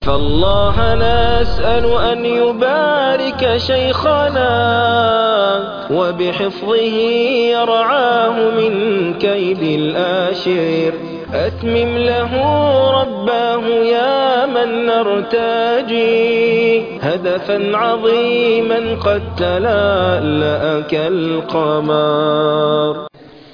فالله نسأل أن يبارك شيخنا وبحفظه يرعاه من كيد الآشر. أتمم له رباه يا من نرتجي هدفا عظيما قد تلألأ كالقمر.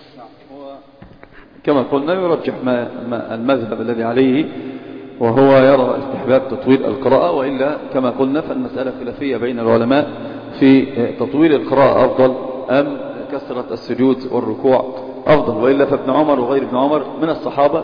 كما قلنا يرجح المذهب الذي عليه، وهو يرى استحباب تطويل القراءة، وإلا كما قلنا فالمسألة خلافية بين العلماء في تطويل القراءة أفضل أم كثرة السجود والركوع أفضل. وإلا فابن عمر وغير ابن عمر من الصحابة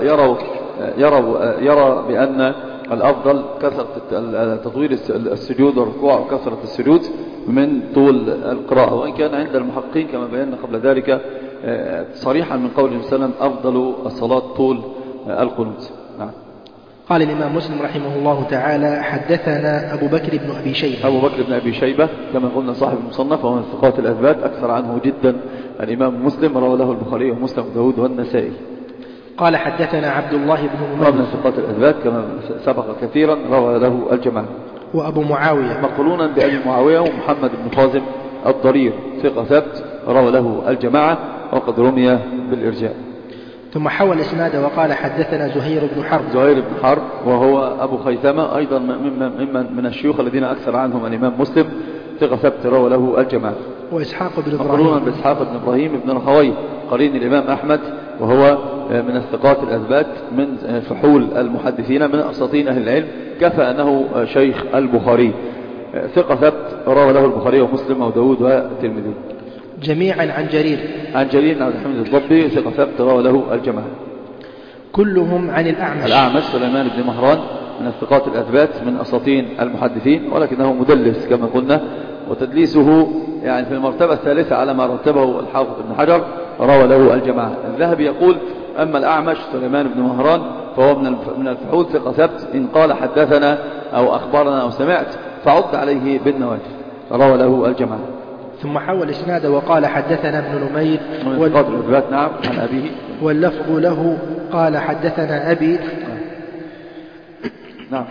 يرى بأن الأفضل كثرة تطويل السجود والركوع وكثرة السجود من طول القراءة، وإن كان عند المحققين كما بينا قبل ذلك صريحا من قول وسلم أفضل الصلاة طول القنوت. نعم. قال الإمام مسلم رحمه الله تعالى: حدثنا أبو بكر بن أبي شيبة. أبو بكر بن أبي شيبة كما قلنا صاحب المصنف ومن الثقات الأثبات، أكثر عنه جدا الإمام مسلم، روى له البخاري ومسلم وداود والنسائي. قال حدثنا عبد الله بن أمير من الثقات الأثبات كما سبق كثيرا، روى له الجماعة. وأبو معاوية مقرونا بأبي معاوية ومحمد بن خازم الضرير ثقة ثبت، روى له الجماعة وقد رمي بالإرجاء. ثم حول إسناده وقال حدثنا زهير بن حرب. زهير بن حرب وهو أبو خيثمة أيضا من الشيوخ الذين أكثر عنهم الإمام مسلم، ثقة ثبت، روى له الجماعة. وإسحاق بن إبراهيم مقرونا بإسحاق بن إبراهيم بن رخوي قرين الإمام أحمد، وهو من الثقات الأثبات من فحول المحدثين من أساطين أهل العلم، كفى أنه شيخ البخاري، ثقة ثبت، روى له البخاري ومسلم وداود والترمذي. جميعا عن جرير. عن جرير عبد الحميد الضبي ثقة ثبت، روى له الجماعة. كلهم عن الأعمش. الأعمش سليمان بن مهران من الثقات الأثبات من أساطين المحدثين، ولكنه مدلس كما قلنا، وتدليسه يعني في المرتبة الثالثة على ما رتبه الحافظ ابن حجر، روى له الجماعة. الذهبي يقول: أما الأعمش سليمان بن مهران فهو من الفحول ثقة ثبت، إن قال حدثنا أو أخبرنا أو سمعت فعد عليه بالنواجذ، روى له الجماعة. ثم حول إسناده وقال حدثنا ابن نمير نعم عن أبيه، واللفظ له قال حدثنا أبي. نعم.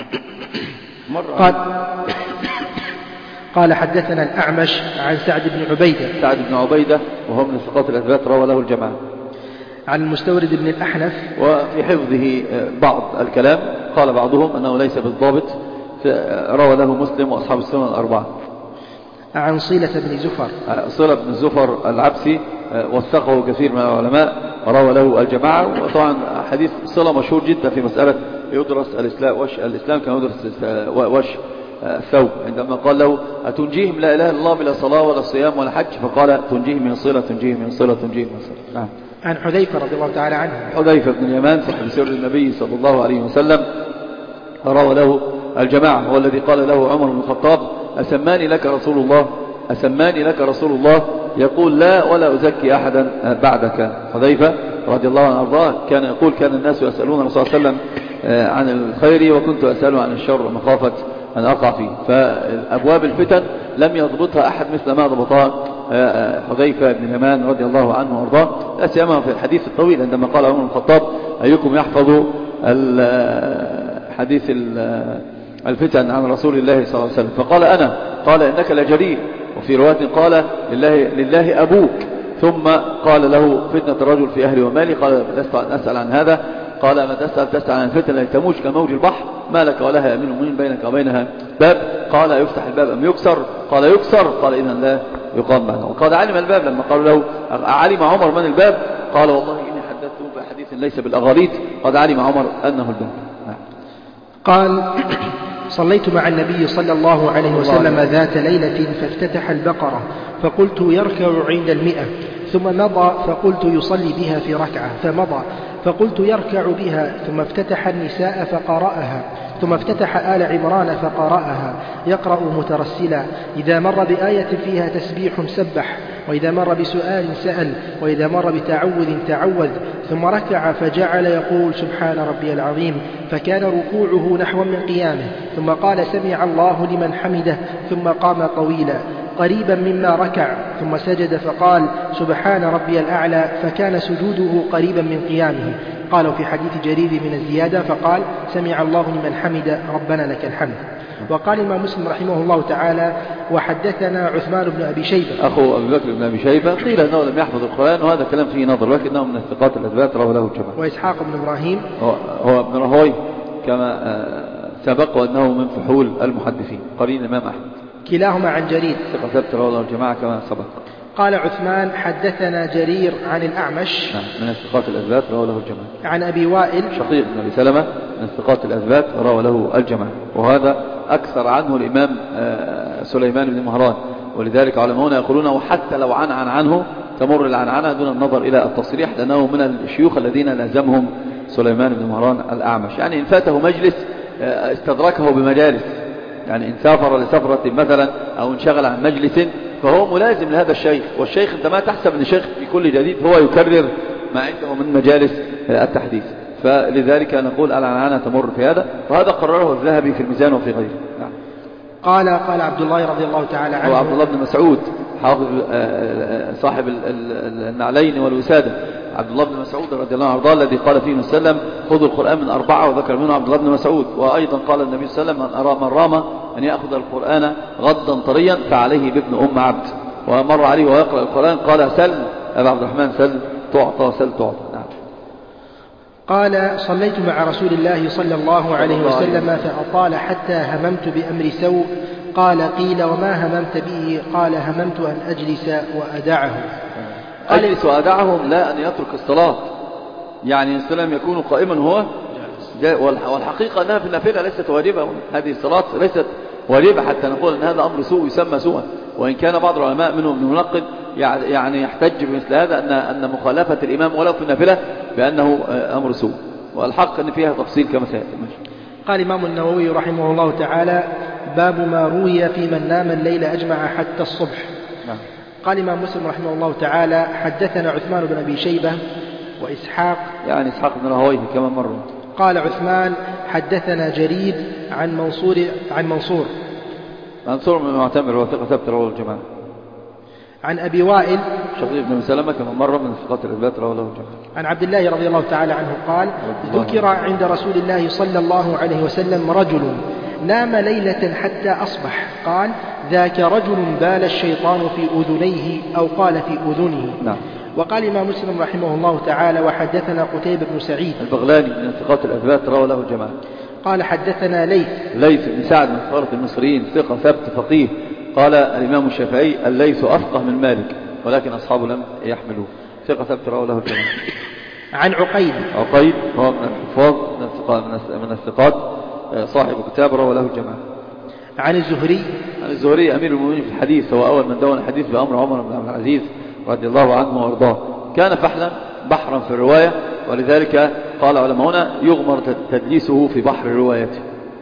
قال حدثنا الأعمش عن سعد بن عبيدة. سعد بن عبيدة وهو من الثقات الأثبات، روى له الجماعة. عن المستورد بن الأحنف. وفي حفظه بعض الكلام، قال بعضهم أنه ليس بالضابط، روى له مسلم وأصحاب السنن الأربعة. عن صلة بن زفر. صلة بن زفر العبسي وثقه كثير من العلماء، روى له الجماعة. وطبعا حديث صلة مشهور جدا في مسألة يدرس الإسلام كما يدرس وش الثوب، عندما قال له: أتنجيهم لا إله إلا الله بلا صلاة ولا صيام ولا حج؟ فقال: تنجيهم من صلة، تنجيهم من صلة، تنجيهم من صلة. نعم. عن حذيفة رضي الله تعالى عنه. حذيفة بن اليمان صاحب سر النبي صلى الله عليه وسلم، روى له الجماعة. هو الذي قال له عمر بن الخطاب: أسماني لك رسول الله، أسماني لك رسول الله، يقول: لا ولا أزكي أحدا بعدك. حذيفة رضي الله عنه أرضاه كان يقول: كان الناس يسألون الرسول صلى الله عليه وسلم عن الخير وكنت أسأله عن الشر مخافة أن أقع فيه. فأبواب الفتن لم يضبطها أحد مثل ما ضبطها حذيفة بن اليمان رضي الله عنه وأرضاه، لا سيما في الحديث الطويل عندما قال عمر بن الخطاب: أيكم يحفظ حديث الفتن عن رسول الله صلى الله عليه وسلم؟ فقال: أنا. قال: إنك لجريء. وفي رواية قال: لله أبوك. ثم قال له: فتنة الرجل في أهله ومالي. قال: لست أسأل عن هذا. قال: ما تسأل عن الفتن التي تموج كموج البحر، ما لك ولها يأمن من بينك وبينها باب. قال: يفتح الباب أم يكسر؟ قال: يكسر. قال: إذن لا يقام معنا. وقال: علم الباب. لما قالوا له: علم عمر من الباب؟ قال: والله إني حدثته بحديث ليس بالأغاليط، قد علم عمر أنه الباب. قال: صليت مع النبي صلى الله عليه وسلم ذات ليلة فافتتح البقرة فقلت يركع عند 100، ثم مضى فقلت يصلي بها في ركعة، فمضى فقلت يركع بها، ثم افتتح النساء فقرأها، ثم افتتح آل عمران فقرأها يقرأ مترسلا، إذا مر بآية فيها تسبيح سبح، وإذا مر بسؤال سأل، وإذا مر بتعوذ تعوذ، ثم ركع فجعل يقول سبحان ربي العظيم، فكان ركوعه نحو من قيامه، ثم قال سمع الله لمن حمده، ثم قام طويلا قريبا مما ركع، ثم سجد فقال سبحان ربي الأعلى، فكان سجوده قريبا من قيامه، قالوا في حديث جرير من الزيادة فقال سمع الله لمن حمد ربنا لك الحمد. وقال الإمام مسلم رحمه الله تعالى وحدثنا عثمان بن أبي شيبة أخو أبي بكر بن أبي شيبة قيل أنه لم يحفظ القرآن وهذا كلام فيه نظر ولكنه من الثقات الأثبات رواه له الجماعة. وإسحاق بن إبراهيم هو ابن راهويه كما سبق وأنه من فحول المحدثين قرين الإمام أحمد كلاهما عن جرير ثقة ثبت رواه له الجماعة كما سبق. قال عثمان حدثنا جرير عن الأعمش من الثقات الأثبات رواه له الجماعة. عن أبي وائل شقيق بن أبي سلمة من الثقات الأثبات رواه له الجماعة وهذا أكثر عنه الإمام سليمان بن مهران ولذلك علماؤنا يقولون وحتى لو عنه تمر العنعنة دون النظر إلى التصريح لأنه من الشيوخ الذين لازمهم سليمان بن مهران الأعمش. يعني إن فاته مجلس استدركه بمجالس يعني إن سافر لسفرة مثلا أو انشغل عن مجلس فهو ملازم لهذا الشيخ والشيخ أنت ما تحسب أن الشيخ في كل جديد هو يكرر ما عنده من مجالس التحديث فلذلك نقول العنعنة تمر في هذا وهذا قرره الذهبي في الميزان وفي غيره. نعم. قال عبد الله رضي الله تعالى عنه وعبد الله بن مسعود حافظ صاحب النعلين والوسادة عبد الله بن مسعود رضي الله عنه الذي قال فيه وسلم خذوا القرآن من 4 وذكر منه عبد الله بن مسعود. وأيضا قال النبي صلى الله عليه وسلم من رام أن يأخذ القرآن غضا طريا فعليه بابن أم عبد. ومر عليه ويقرأ القرآن قال سل أبا عبد الرحمن سل تعطى سل تعطى. نعم. قال صليت مع رسول الله صلى الله عليه وسلم فأطال حتى هممت بأمر سوء قال قيل وما هممت به قال هممت أن أجلس وأدعه. أجلس وأدعه لا أن يترك الصلاة يعني السلام يكون قائما هو والحقيقة أنها في النافلة ليست واجبة. هذه الصلاة ليست واجبة حتى نقول أن هذا أمر سوء يسمى سوءا وإن كان بعض العلماء منهم ابن منقد يعني يحتج بمثل هذا أن مخالفة الإمام ولو في النافلة بأنه أمر سوء والحق أن فيها تفصيل كما سيأتي. قال الإمام النووي رحمه الله تعالى باب ما روي في من نام الليل أجمع حتى الصبح. نعم. قال الإمام مسلم رحمه الله تعالى حدثنا عثمان بن أبي شيبة وإسحاق يعني إسحاق بن راهويه كما مر. قال عثمان حدثنا جرير عن منصور بن المعتمر وثقة ثبت رواه الجماعة. عن أبي وائل شقيق بن سلمة كما مر من ثقات الأثبات رواه له الجماعة. عن عبد الله رضي الله تعالى عنه قال ذكر عند رسول الله صلى الله عليه وسلم رجل نام ليلة حتى أصبح قال ذاك رجل بال الشيطان في أذنيه أو قال في أذنه. نعم. وقال الإمام مسلم رحمه الله تعالى وحدثنا قتيبة بن سعيد البغلاني من ثقات الأثبات رواه له الجماعة. قال حدثنا ليث بن سعد من ثقات المصريين ثقة ثبت فقيه. قال الإمام الشافعي الليث أفقه من مالك ولكن أصحابه لم يحملوه ثقة ثبت رواه له الجماعة. عن عقيل هو من الحفاظ من الثقات صاحب كتاب رواه له الجماعة. عن الزهري أمير المؤمنين في الحديث هو أول من دون الحديث بأمر عمر بن عبد العزيز رضي الله عنه وارضاه. كان فحلا بحرا في الرواية ولذلك قال علماؤنا يغمر تدليسه في بحر روايته.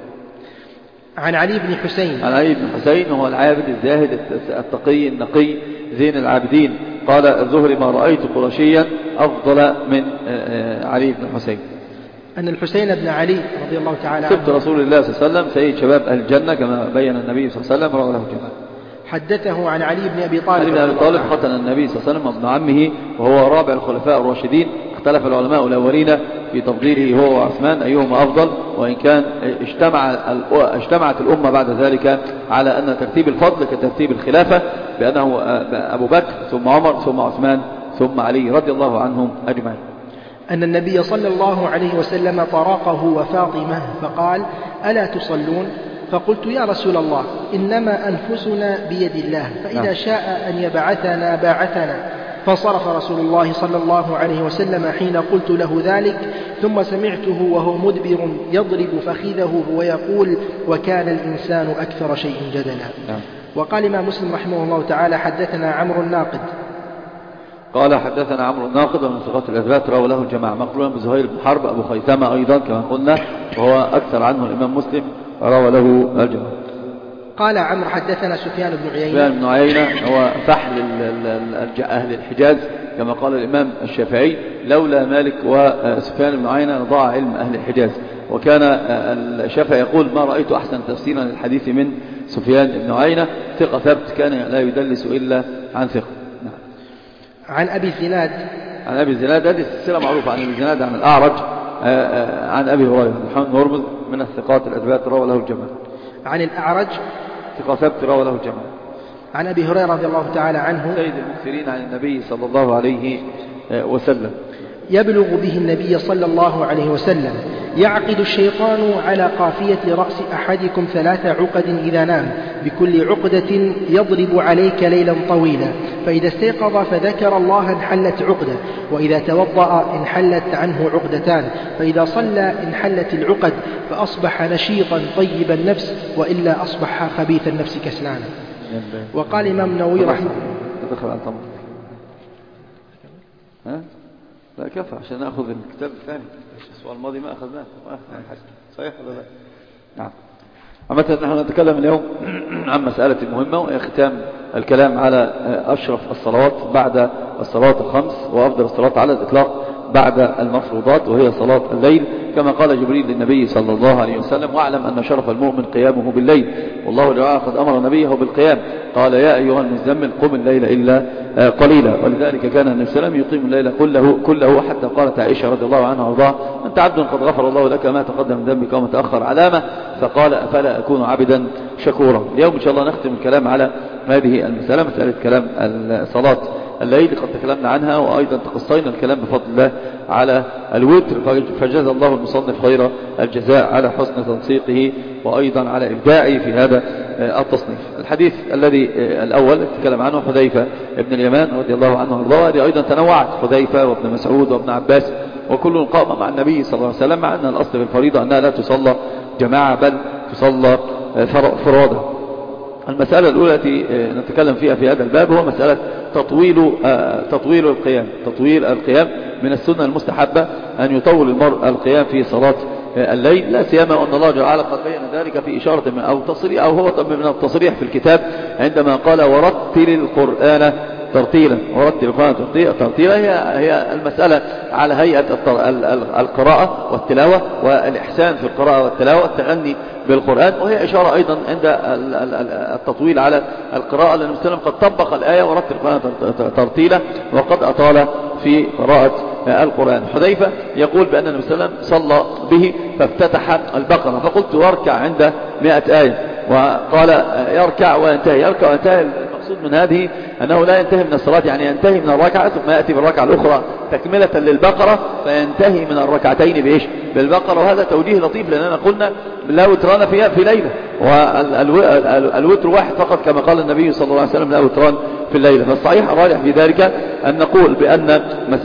عن علي بن حسين وهو العابد الزاهد التقي النقي زين العابدين. قال الزهري ما رأيت قرشيا أفضل من علي بن حسين. أن الحسين بن علي رضي الله تعالى عنه سبت رسول الله صلى الله عليه وسلم سيد شباب أهل الجنة كما بين النبي صلى الله عليه وسلم رواه له الجماعة. حدثه عن علي بن أبي طالب ختن النبي صلى الله عليه وسلم ابن عمه وهو رابع الخلفاء الراشدين. اختلف العلماء الأولين في تفضيله هو وعثمان أيهما أفضل وإن كان اجتمعت الأمة بعد ذلك على أن ترتيب الفضل كترتيب الخلافة بأنه أبو بكر ثم عمر ثم عثمان ثم علي رضي الله عنهم أجمعين. أن النبي صلى الله عليه وسلم طرقه وفاطمة فقال ألا تصلون؟ فقلت يا رسول الله إنما أنفسنا بيد الله فإذا شاء أن يبعثنا باعثنا. فانصرف رسول الله صلى الله عليه وسلم حين قلت له ذلك ثم سمعته وهو مدبر يضرب فخذه ويقول وكان الإنسان أكثر شيء جدلا. وقال الإمام مسلم رحمه الله تعالى حدثنا عمرو الناقد قال حدثنا عمرو الناقد ومن ثقات الأثبات رواه له الجماعة مقرونا بزهير بن حرب أبو خيثمة أيضا كما قلنا وهو أكثر عنه الإمام مسلم رواه له الجماعة. قال عمرو حدثنا سفيان بن عيينة هو فحل أهل الحجاز كما قال الإمام الشافعي لولا مالك وسفيان بن عيينة لضاع علم أهل الحجاز. وكان الشافعي يقول ما رأيت أحسن تفسيرا للحديث من سفيان بن عيينة ثقة ثبت كان لا يدلس إلا عن ثقة. عن أبي الزناد عن أبي الزناد. هذه السلسلة معروفة عن أبي الزناد عن الأعرج عن أبي هريرة. محمد بن هرمز من الثقات الأثبات روى له الجماعة. عن الأعرج ثقة ثبت روى له الجماعة. عن أبي هريرة رضي الله تعالى عنه سيد المكثرين عن النبي صلى الله عليه وسلم. يبلغ به النبي صلى الله عليه وسلم: يعقد الشيطان على قافية رأس أحدكم 3 عقد إذا نام، بكل عقدة يضرب عليك ليلا طويلا، فإذا استيقظ فذكر الله انحلت عقدة، وإذا توضأ انحلت عنه عقدتان، فإذا صلى انحلت العقد، فأصبح نشيطا طيب النفس، وإلا أصبح خبيث النفس كسلانا. وقال الإمام النووي رحمه الله: لا كفى عشان نأخذ الكتاب الثاني. السؤال الماضي ما أخذناه. صحيح ولا لا؟ نعم. عامة نحن نتكلم اليوم عن مسألة مهمة، وهي ختام الكلام على أشرف الصلوات بعد الصلاة الخمس، وأفضل الصلاة على الإطلاق بعد المفروضات، وهي صلاة الليل، كما قال جبريل للنبي صلى الله عليه وسلم: واعلم أن شرف المؤمن قيامه بالليل، والله تعالى قد أمر نبيه بالقيام، قال: يا أيها المزمل قم الليل إلا قليلا. ولذلك كان النبي صلى الله عليه وسلم يقيم الليل كله حتى قالت عائشة رضي الله عنها وارضاها: أنت عبد قد غفر الله لك ما تقدم من ذنبك وما تأخر، علامة؟ فقال: أفلا أكون عبدا شكورا. اليوم إن شاء الله نختم الكلام على هذه المسألة، مسألة كلام صلاة الليل. قد تكلمنا عنها، وأيضا تقصينا الكلام بفضل الله على الوتر، فجزا الله المصنف خير الجزاء على حسن تنسيقه، وأيضا على إبداعه في هذا التصنيف. الحديث الذي الأول تكلم عنه حذيفة ابن اليمان رضي الله عنه وارضاه. هذه أيضا تنوعت: حذيفة وابن مسعود وابن عباس، وكل قام مع النبي صلى الله عليه وسلم، مع أن الأصل في الفريضة أنها لا تصلى جماعة بل تصلى فرادى. المسألة الأولى التي نتكلم فيها في هذا الباب هو مسألة تطويل القيام. تطويل القيام من السنة المستحبة أن يطول المرء القيام في صلاة الليل، لا سيما أن الله جعل قد بين ذلك في إشارة من أو تصريح، أو هو من التصريح في الكتاب عندما قال: ورتل القرآن ترتيلا. ورتل القرآن ترتيلا هي المسألة على هيئة القراءة والتلاوة، والإحسان في القراءة والتلاوة، التغني بالقرآن، وهي إشارة أيضا عند التطويل على القراءة، لأن المسلم قد طبق الآية ورتل القرآن ترتيلا، وقد أطال في قراءة القرآن. حذيفة يقول بأن النبي صلى الله عليه وسلم صلى به فافتتح البقرة، فقلت: واركع عند 100 آية، وقال: يركع وينتهي. يركع وينتهي، المقصود من هذه أنه لا ينتهي من الصلاة، يعني ينتهي من الركعة ثم يأتي بالركعة الأخرى تكملة للبقرة، فينتهي من الركعتين بإيش؟ بالبقرة. وهذا توجيه لطيف، لأننا قلنا لا وتران في ليلة، والوتر واحد فقط كما قال النبي صلى الله عليه وسلم: لا وتران في الليلة. فالصحيح الراجح في ذلك أن نقول بأن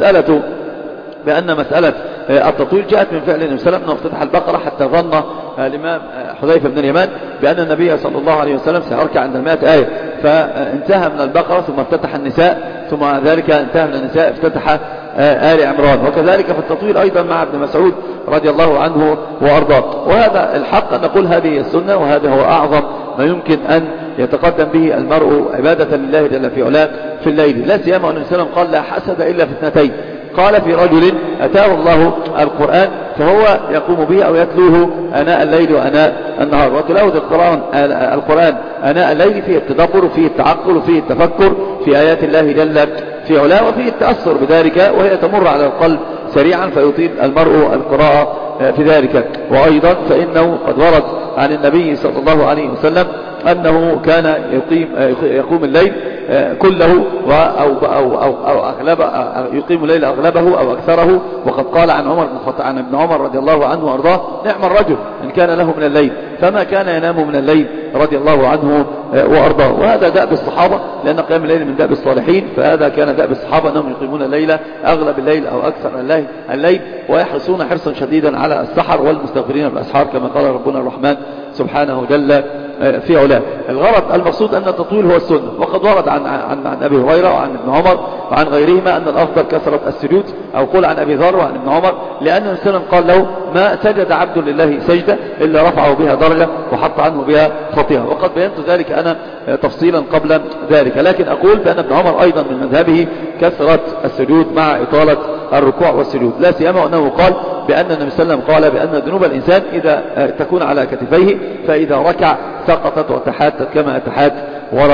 مسألة التطويل جاءت من فعل النبي صلى الله عليه وسلم، أنه افتتح البقرة حتى ظن الإمام حذيفة بن اليمان بأن النبي صلى الله عليه وسلم سيركع عند 100 آية، فانتهى من البقرة ثم افتتح النساء، ثم ذلك انتهى من النساء افتتح آل عمران. وكذلك في التطويل أيضا مع ابن مسعود رضي الله عنه وأرضاه. وهذا الحق أن نقول هذه السنة، وهذا هو أعظم ما يمكن أن يتقدم به المرء عبادة لله جل في علاه في الليل، لا سيما أن النبي صلى الله عليه وسلم قال: لا حسد إلا في 2. قال في رجل أتاه الله القرآن فهو يقوم به أو يتلوه أناء الليل وأناء النهار. وتلاوة القرآن أناء الليل فيه التدبر، وفيه التعقل، وفيه التفكر في آيات الله جل في علاه، وفيه التأثر بذلك، وهي تمر على القلب سريعا فيطيل المرء القراءة في ذلك. وأيضا فإنه قد ورد عن النبي صلى الله عليه وسلم أنه كان يقوم الليل كله أو أغلبه، يقيم الليل أغلبه أو أكثره. وقد قال عن ابن عمر رضي الله عنه وأرضاه: نعم الرجل إن كان له من الليل، فما كان ينام من الليل رضي الله عنه وأرضاه. وهذا دأب الصحابة، لأن قيام الليل من دأب الصالحين، فهذا كان دأب الصحابة أنهم يقيمون الليل أغلب الليل أو أكثر الليل، ويحرصون حرصا شديدا على السحر والمستغفرين بالأسحار، كما قال ربنا الرحمن سبحانه جل في علاه. الغرض المقصود أن التطويل هو السنة. وقد ورد عن أبي هريرة وعن ابن عمر وعن غيرهما أن الأفضل كثرة السجود، أو قول عن أبي ذر وعن ابن عمر، لأن النبي صلى الله عليه وسلم قال له: ما سجد عبد لله سجدة إلا رفعه بها درجة وحط عنه بها خطيئة. وقد بينت ذلك أنا تفصيلا قبل ذلك، لكن أقول بأن ابن عمر أيضا من مذهبه كثرة السجود مع إطالة الركوع والسجود، لا سيما أنه قال بأن النبي صلى الله عليه وسلم قال بأن ذنوب الإنسان إذا تكون على كتفيه، فإذا ركع سقطت وتحاتت كما أتحات ورق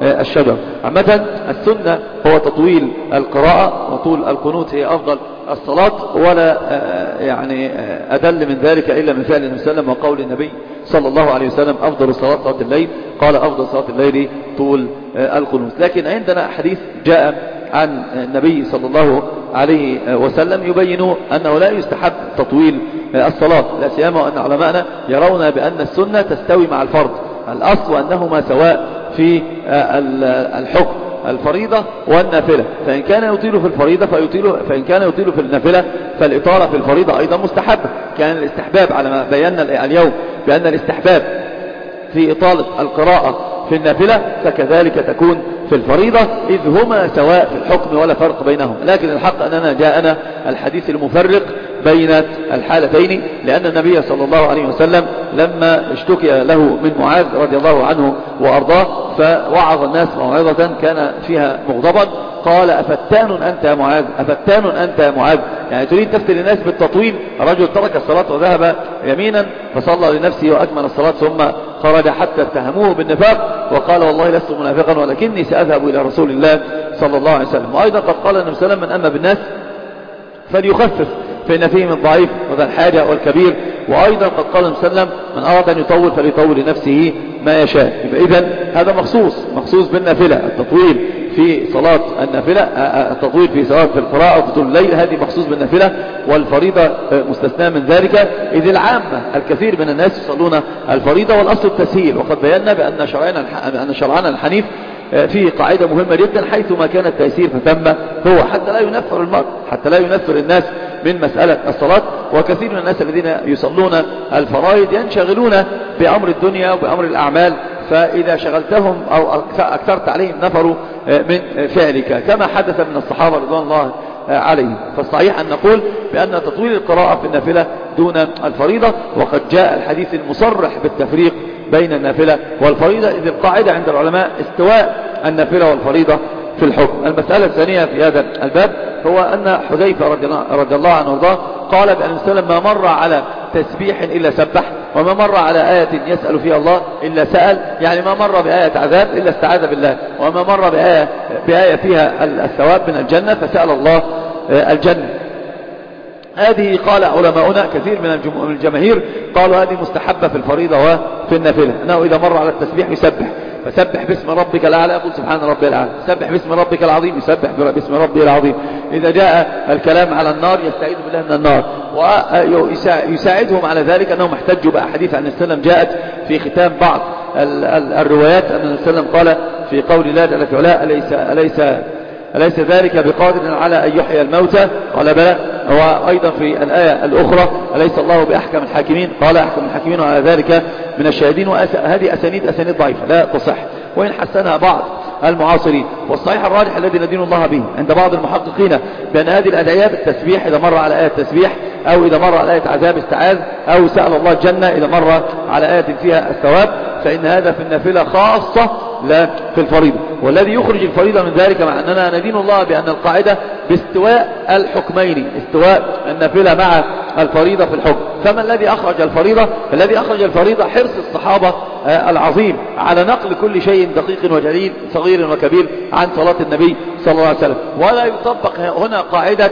الشجر. عامة السنة هو تطويل القراءة، وطول القنوت هي أفضل الصلاة، ولا يعني أدل من ذلك إلا من فعل النبي صلى الله عليه وسلم وقول النبي صلى الله عليه وسلم أفضل الصلاة صلاة الليل، قال أفضل صلاة الليل طول القنوت. لكن عندنا حديث جاء عن النبي صلى الله عليه وسلم يبين أنه لا يستحب تطويل الصلاة، لا سيما أن علماءنا يرون بأن السنة تستوي مع الفرض، الأصل أنهما سواء في الحكم، الفريضة والنافلة، فإن كان يطيل في الفريضة فإن كان يطيل في النافلة فالإطالة في الفريضة أيضا مستحبة. كان الاستحباب على ما بينا اليوم بأن الاستحباب في إطالة القراءة في النافلة فكذلك تكون في الفريضة، إذ هما سواء في الحكم ولا فرق بينهم. لكن الحق أننا جاءنا الحديث المفرق بين الحالتين، لأن النبي صلى الله عليه وسلم لما اشتكي له من معاذ رضي الله عنه وأرضاه فوعظ الناس موعظة كان فيها مغضبا، قال أفتان أنت يا معاذ، أفتان أنت يا معاذ، يعني تريد تفتن الناس بالتطويل؟ رجل ترك الصلاة وذهب يمينا فصلى لنفسه وأكمل الصلاة ثم خرج حتى اتهموه بالنفاق وقال والله لست منافقا ولكني سأذهب إلى رسول الله صلى الله عليه وسلم. وأيضا قد قال النبي صلى الله عليه وسلم من أما بالناس فليخفف فإن فيهم الضعيف وذا الحاجة والكبير. وأيضا قد قال النبي صلى الله عليه وسلم من أراد أن يطول فليطول لنفسه ما يشاء. إذن هذا مخصوص بالنافلة، التطويل في صلاة النافلة، التطويل في صلاة في القراءة وطول الليل هذه مخصوص بالنافلة، والفريضة مستثنى من ذلك، إذ العامة الكثير من الناس يصلون الفريضة والأصل التسهيل. وقد بينا بأن شرعنا الحنيف في قاعدة مهمة جدا، حيث ما كان التيسير فتم هو، حتى لا ينفر المرء، حتى لا ينفر الناس من مسألة الصلاة. وكثير من الناس الذين يصلون الفرائض ينشغلون بأمر الدنيا وبأمر الأعمال، فإذا شغلتهم أو أكثرت عليهم نفروا من فعلك، كما حدث من الصحابة رضوان الله عليهم. فالصحيح أن نقول بأن تطويل القراءة في النافلة دون الفريضة، وقد جاء الحديث المصرح بالتفريق بين النافلة والفريضة، إذ القاعدة عند العلماء استواء النافلة والفريضة في الحكم. المسألة الثانية في هذا الباب هو أن حذيفة رضي الله عنه وارضاه قال بأن السلام ما مر على تسبيح إلا سبح، وما مر على آية يسأل فيها الله إلا سأل، يعني ما مر بآية عذاب إلا استعاذ بالله، وما مر بآية فيها الثواب من الجنة فسأل الله الجنة. هذه قال علماؤنا كثير من الجماهير قالوا هذه مستحبة في الفريضة وفي النافلة، أنه إذا مر على التسبيح يسبح، فسبح باسم ربك الأعلى يقول سبحان ربي الأعلى، سبح باسم ربك العظيم يسبح باسم ربي العظيم. إذا جاء الكلام على النار يستعيذ بالله من النار، ويساعدهم على ذلك أنهم احتجوا بأحاديث عن السلام جاءت في ختام بعض الروايات أن السلام قال في قول الله جل في علاه أليس ذلك بقادر على أن يحيي الموتى؟ قال بلى. وأيضا في الآية الأخرى أليس الله بأحكم الحاكمين؟ قال أحكم الحاكمين وعلى ذلك من الشاهدين. وهذه أسانيد ضعيفة لا تصح، وإن حسنها بعض المعاصرين. والصحيح الراجح الذي ندين الله به عند بعض المحققين بأن هذه الأدعية بالتسبيح إذا مر على آية تسبيح، أو إذا مر على آية عذاب استعاذ، أو سأل الله الجنة إذا مر على آية فيها الثواب، فإن هذا في النافلة خاصة لا في الفريضة. والذي يخرج الفريضة من ذلك مع أننا ندين الله بأن القاعدة باستواء الحكمين، استواء النافلة مع الفريضة في الحكم. فما الذي أخرج الفريضة؟ الذي أخرج الفريضة حرص الصحابة العظيم على نقل كل شيء دقيق وجليل صغير وكبير عن صلاة النبي صلى الله عليه وسلم. ولا يطبق هنا قاعدة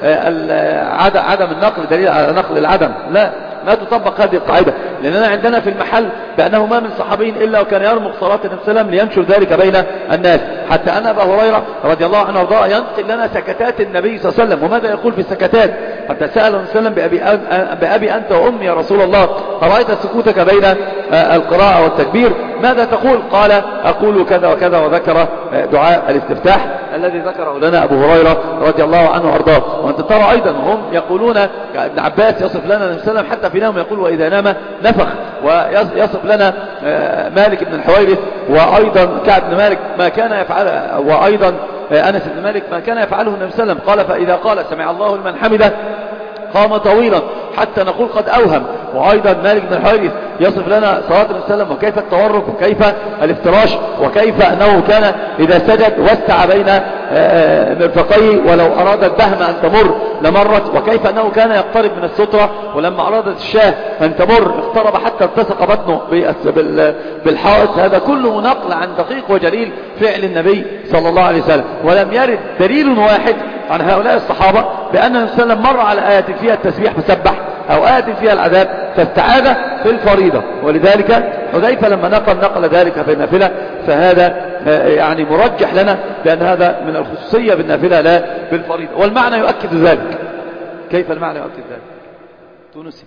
عدم النقل دليل على نقل العدم، لا، ما تطبق هذه القاعدة، لأننا عندنا في المحل بأنه ما من صحابين إلا وكان يرمق صلاة النبي صلى الله عليه وسلم لينشر ذلك بين الناس، حتى أن أبا هريرة رضي الله عنه وارضاه ينقل لنا سكتات النبي صلى الله عليه وسلم. وماذا يقول في السكتات؟ حتى سأل النبي صلى الله عليه وسلم بأبي أنت وأمي يا رسول الله، أرأيت سكوتك بين القراءة والتكبير ماذا تقول؟ قال أقول كذا وكذا، وذكر دعاء الاستفتاح الذي ذكره لنا أبو هريرة رضي الله عنه وارضاه. وأنت ترى أيضا هم يقولون، ابن عباس يصف لنا النبي صلى الله عليه وسلم حتى في نوم يقول وإذا نام نفخ، ويصف لنا مالك بن الحويرث وأيضا كعب بن مالك ما كان يفعله، وأيضا أنس بن مالك ما كان يفعله النبي صلى الله عليه وسلم. قال فإذا قال سمع الله لمن حمده قام طويلا حتى نقول قد أوهم، وأيضا مالك بن الحويرث يصف لنا صلاة النبي صلى الله عليه وسلم وكيف التورك وكيف الافتراش وكيف أنه كان إذا سجد وسع بين مرفقيه ولو أراد البهمة أن تمر لمرت، وكيف أنه كان يقترب من السترة ولما أرادت الشاه أن تمر اقترب حتى التصق بطنه بالحائط. هذا كله نقل عن دقيق وجليل فعل النبي صلى الله عليه وسلم. ولم يرد دليل واحد عن هؤلاء الصحابة بأن النبي صلى الله عليه وسلم مر على آية فيها التسبيح فسبح أو آية فيها العذاب فاستعاذ في الفريضة. ولذلك حذيفة لما نقل ذلك في النافلة فهذا يعني مرجح لنا بأن هذا من الخصوصية بالنافلة لا بالفريضة، والمعنى يؤكد ذلك. كيف المعنى يؤكد ذلك؟ تونسي.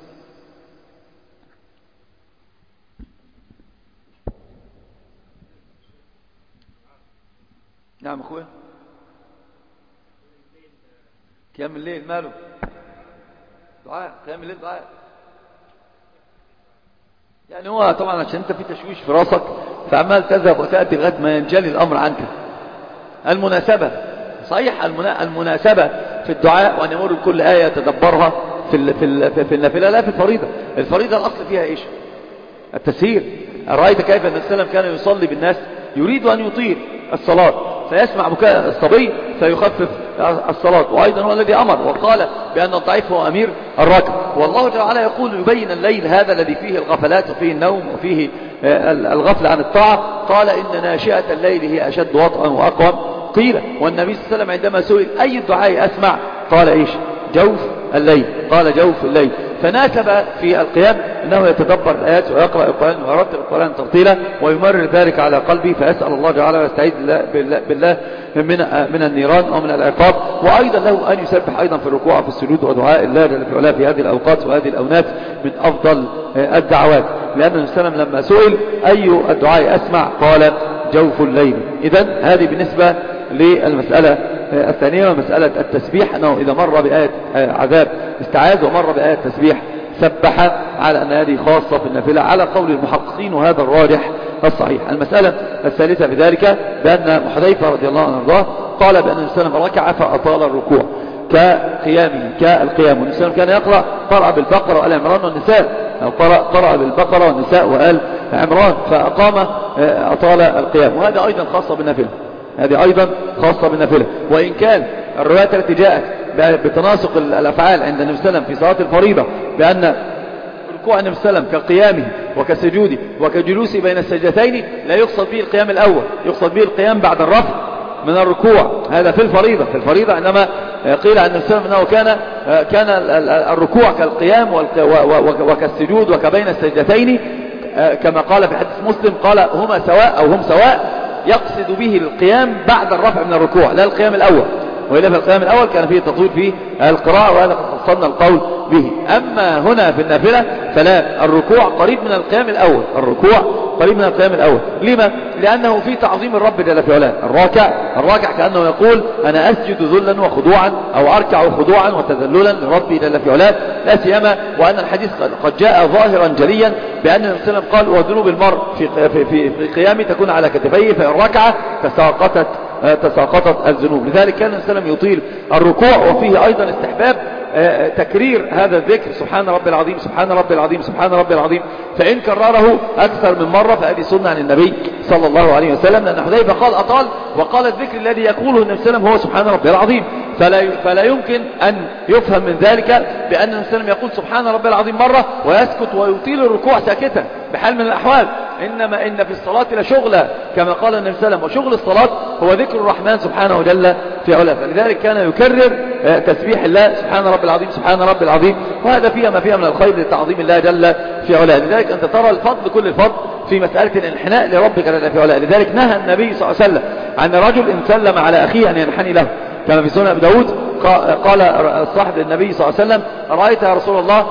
نعم أخويا، قيام الليل ماله؟ دعاء، قيام الليل دعاء. يعني هو طبعا عشان انت في تشويش في راسك فعمال تذهب وتأتي لغاية ما ينجلي الأمر عنك. المناسبة صحيح، المناسبة في الدعاء وأن يمر كل آية تدبرها في النافلة لا في الفريضة. الفريضة الأصل فيها إيش؟ التسهيل. رأيت كيف أن السلام كان يصلي بالناس يريد أن يطيل الصلاة فيسمع بكاء الصبي فيخفف الصلاة، وأيضا هو الذي أمر وقال بأن الضعيف هو أمير الراكب. والله جل وعلا يقول يبين الليل هذا الذي فيه الغفلات وفيه النوم وفيه الغفل عن الطاعة، قال إن ناشئة الليل هي أشد وطئا وأقوم قيل. والنبي صلى الله عليه وسلم عندما سئل أي الدعاء أسمع قال إيش؟ جوف الليل، قال جوف الليل. فناسب في القيام أنه يتدبر الآيات ويقرأ القرآن ويرتل القرآن ترتيلا ويمرر ذلك على قلبه، فيسأل الله جل وعلا ويستعيذ بالله من النيران أو من العقاب. وأيضا له أن يسبح أيضا في الركوع في السجود ودعاء الله جل في علاه في هذه الأوقات وهذه الأونات من أفضل الدعوات، لأن النبي صلى الله عليه وسلم لما سئل أي الدعاء أسمع قال جوف الليل. إذن هذه بالنسبة للمسألة الثانية ومسألة التسبيح، أنه إذا مر بآية عذاب استعاذ ومر بآية تسبيح سبح، على أن هذه خاصة في النافلة على قول المحققين، وهذا الراجح الصحيح. المسألة الثالثة بذلك بأن حذيفة رضي الله عنه وارضاه قال بأن النبي صلى الله عليه وسلم ركع فأطال الركوع كقيامه كالقيام. والنبي صلى الله عليه وسلم كان قرأ بالبقرة وآل عمران والنساء، أو قرأ بالبقرة والنساء وآل عمران فأقام أطال القيام، وهذا أيضا خاصة بالنافلة. هذه أيضا خاصة بالنافلة. وإن كان الروايات التي جاءت بتناسق الأفعال عند النبي صلى الله عليه وسلم في صلاة الفريضة بأن ركوع النبي صلى الله عليه وسلم كقيامه وكسجوده وكجلوسه بين السجدتين لا يقصد به القيام الأول، يقصد به القيام بعد الرفع من الركوع. هذا في الفريضة. في الفريضة عندما قيل عن النبي صلى الله عليه وسلم أنه كان الركوع كالقيام وكالسجود وكبين السجدتين، كما قال في حديث مسلم قال هما سواء أو هم سواء، يقصد به القيام بعد الرفع من الركوع لا القيام الأول. وإلا في القيام الأول كان فيه تطويل فيه القراءة، وهذا قد فصلنا القول به. أما هنا في النافلة فلا، الركوع قريب من القيام الأول، الركوع قريب من القيام الأول. لما؟ لأنه في تعظيم الرب جل في علاه. الراكع كأنه يقول أنا أسجد ذلا وخضوعا، أو أركع خضوعا وتذللا لربي جل في علاه، لا سيما وأن الحديث قد جاء ظاهرا جليا بأن النبي صلى الله عليه وسلم قال وذنوب المرء في قيامه تكون على كتفيه، فإن ركع تساقطت الذنوب. لذلك كان النبي صلى الله عليه وسلم يطيل الركوع. وفيه أيضا استحباب تكرير هذا الذكر سبحان ربي العظيم سبحان ربي العظيم سبحان ربي العظيم، فإن كرره أكثر من مرة فهذه سنة عن النبي صلى الله عليه وسلم، لأن حذيفة قال أطال، وقال الذكر الذي يقوله النبي صلى الله عليه وسلم هو سبحان ربي العظيم. فلا يمكن أن يفهم من ذلك بأن النبي صلى الله عليه وسلم يقول سبحان ربي العظيم مرة ويسكت ويطيل الركوع ساكتا بحال من الأحوال، إنما إن في الصلاة لشغلة كما قال النبي صلى الله عليه وسلم، وشغل الصلاة هو ذكر الرحمن سبحانه جل في علاه. فلذلك كان يكرر تسبيح الله سبحان ربي العظيم سبحان ربي العظيم، وهذا فيها ما فيها من الخير لتعظيم الله جل في علاه. لذلك أنت ترى الفضل كل الفضل في مسألة الانحناء لربك جل في علاه. لذلك نهى النبي صلى الله عليه وسلم عن رجل إن سلم على أخيه أن ينحني له، كما في سنن أبي داود قال الصاحب للنبي صلى الله عليه وسلم رأيت يا رسول الله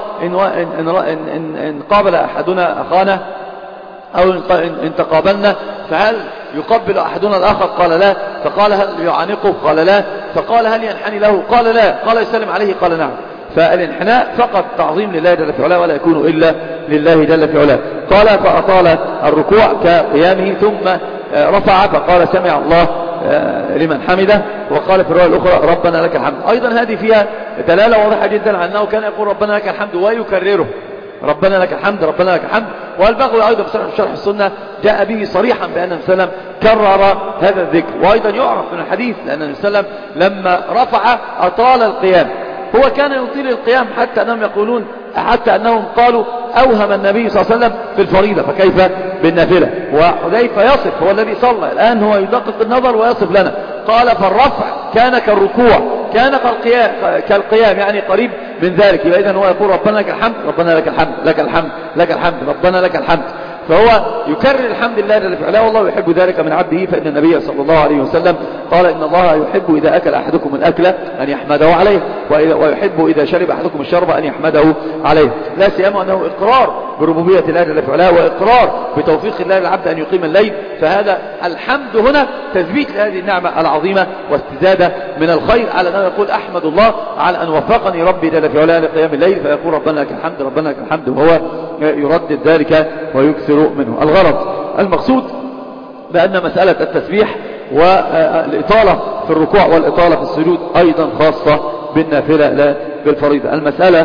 إن قابل أحدنا أخانا أو إن تقابلنا فهل يقبل أحدنا الآخر؟ قال لا. فقال هل يعانقه؟ قال لا. فقال هل ينحني له؟ قال لا. قال يسلم عليه؟ قال نعم. فالانحناء فقط تعظيم لله جل في علاه، ولا يكون إلا لله جل في علاه. قال فأطال الركوع كقيامه ثم رفع فقال سمع الله لمن حمده، وقال في الرواية الأخرى ربنا لك الحمد. أيضا هذه فيها دلالة واضحة جدا على أنه كان يقول ربنا لك الحمد ويكرره، ربنا لك الحمد ربنا لك الحمد. والبغوي أيضا في شرح السنة جاء به صريحا بأن النبي صلى الله عليه وسلم كرر هذا الذكر. وأيضا يعرف من الحديث لأن النبي صلى الله عليه وسلم لما رفع أطال القيام، هو كان يطيل القيام حتى أنهم يقولون حتى أنهم قالوا أوهم النبي صلى الله عليه وسلم في الفريضة فكيف بالنافلة. وحذيفة يصف، هو الذي صلى الآن هو يدقق النظر ويصف لنا، قال فالرفع كان كالركوع كان كالقيام يعني قريب من ذلك. إذن هو يقول ربنا لك الحمد ربنا لك الحمد لك الحمد لك الحمد ربنا لك الحمد. فهو يكرر الحمد لله جل وعلا، والله يحب ذلك من عبده. فإن النبي صلى الله عليه وسلم قال إن الله يحب إذا أكل أحدكم الأكلة أن يحمده عليه، ويحب إذا شرب أحدكم الشرب أن يحمده عليه. لا سيما أنه إقرار بربوبية الله جل وعلا وإقرار بتوفيق الله للعبد أن يقيم الليل. فهذا الحمد هنا تثبيت لهذه النعمة العظيمة واستزادة من الخير، على أنه يقول أحمد الله على أن وفقني ربي جل وعلا لقيام الليل، فيقول ربنا لك الحمد ربنا لك الحمد، وهو يردد ذلك ويكثر منه. الغرض المقصود بأن مسألة التسبيح والإطالة في الركوع والإطالة في السجود أيضا خاصة بالنافلة لا بالفريضة. المسألة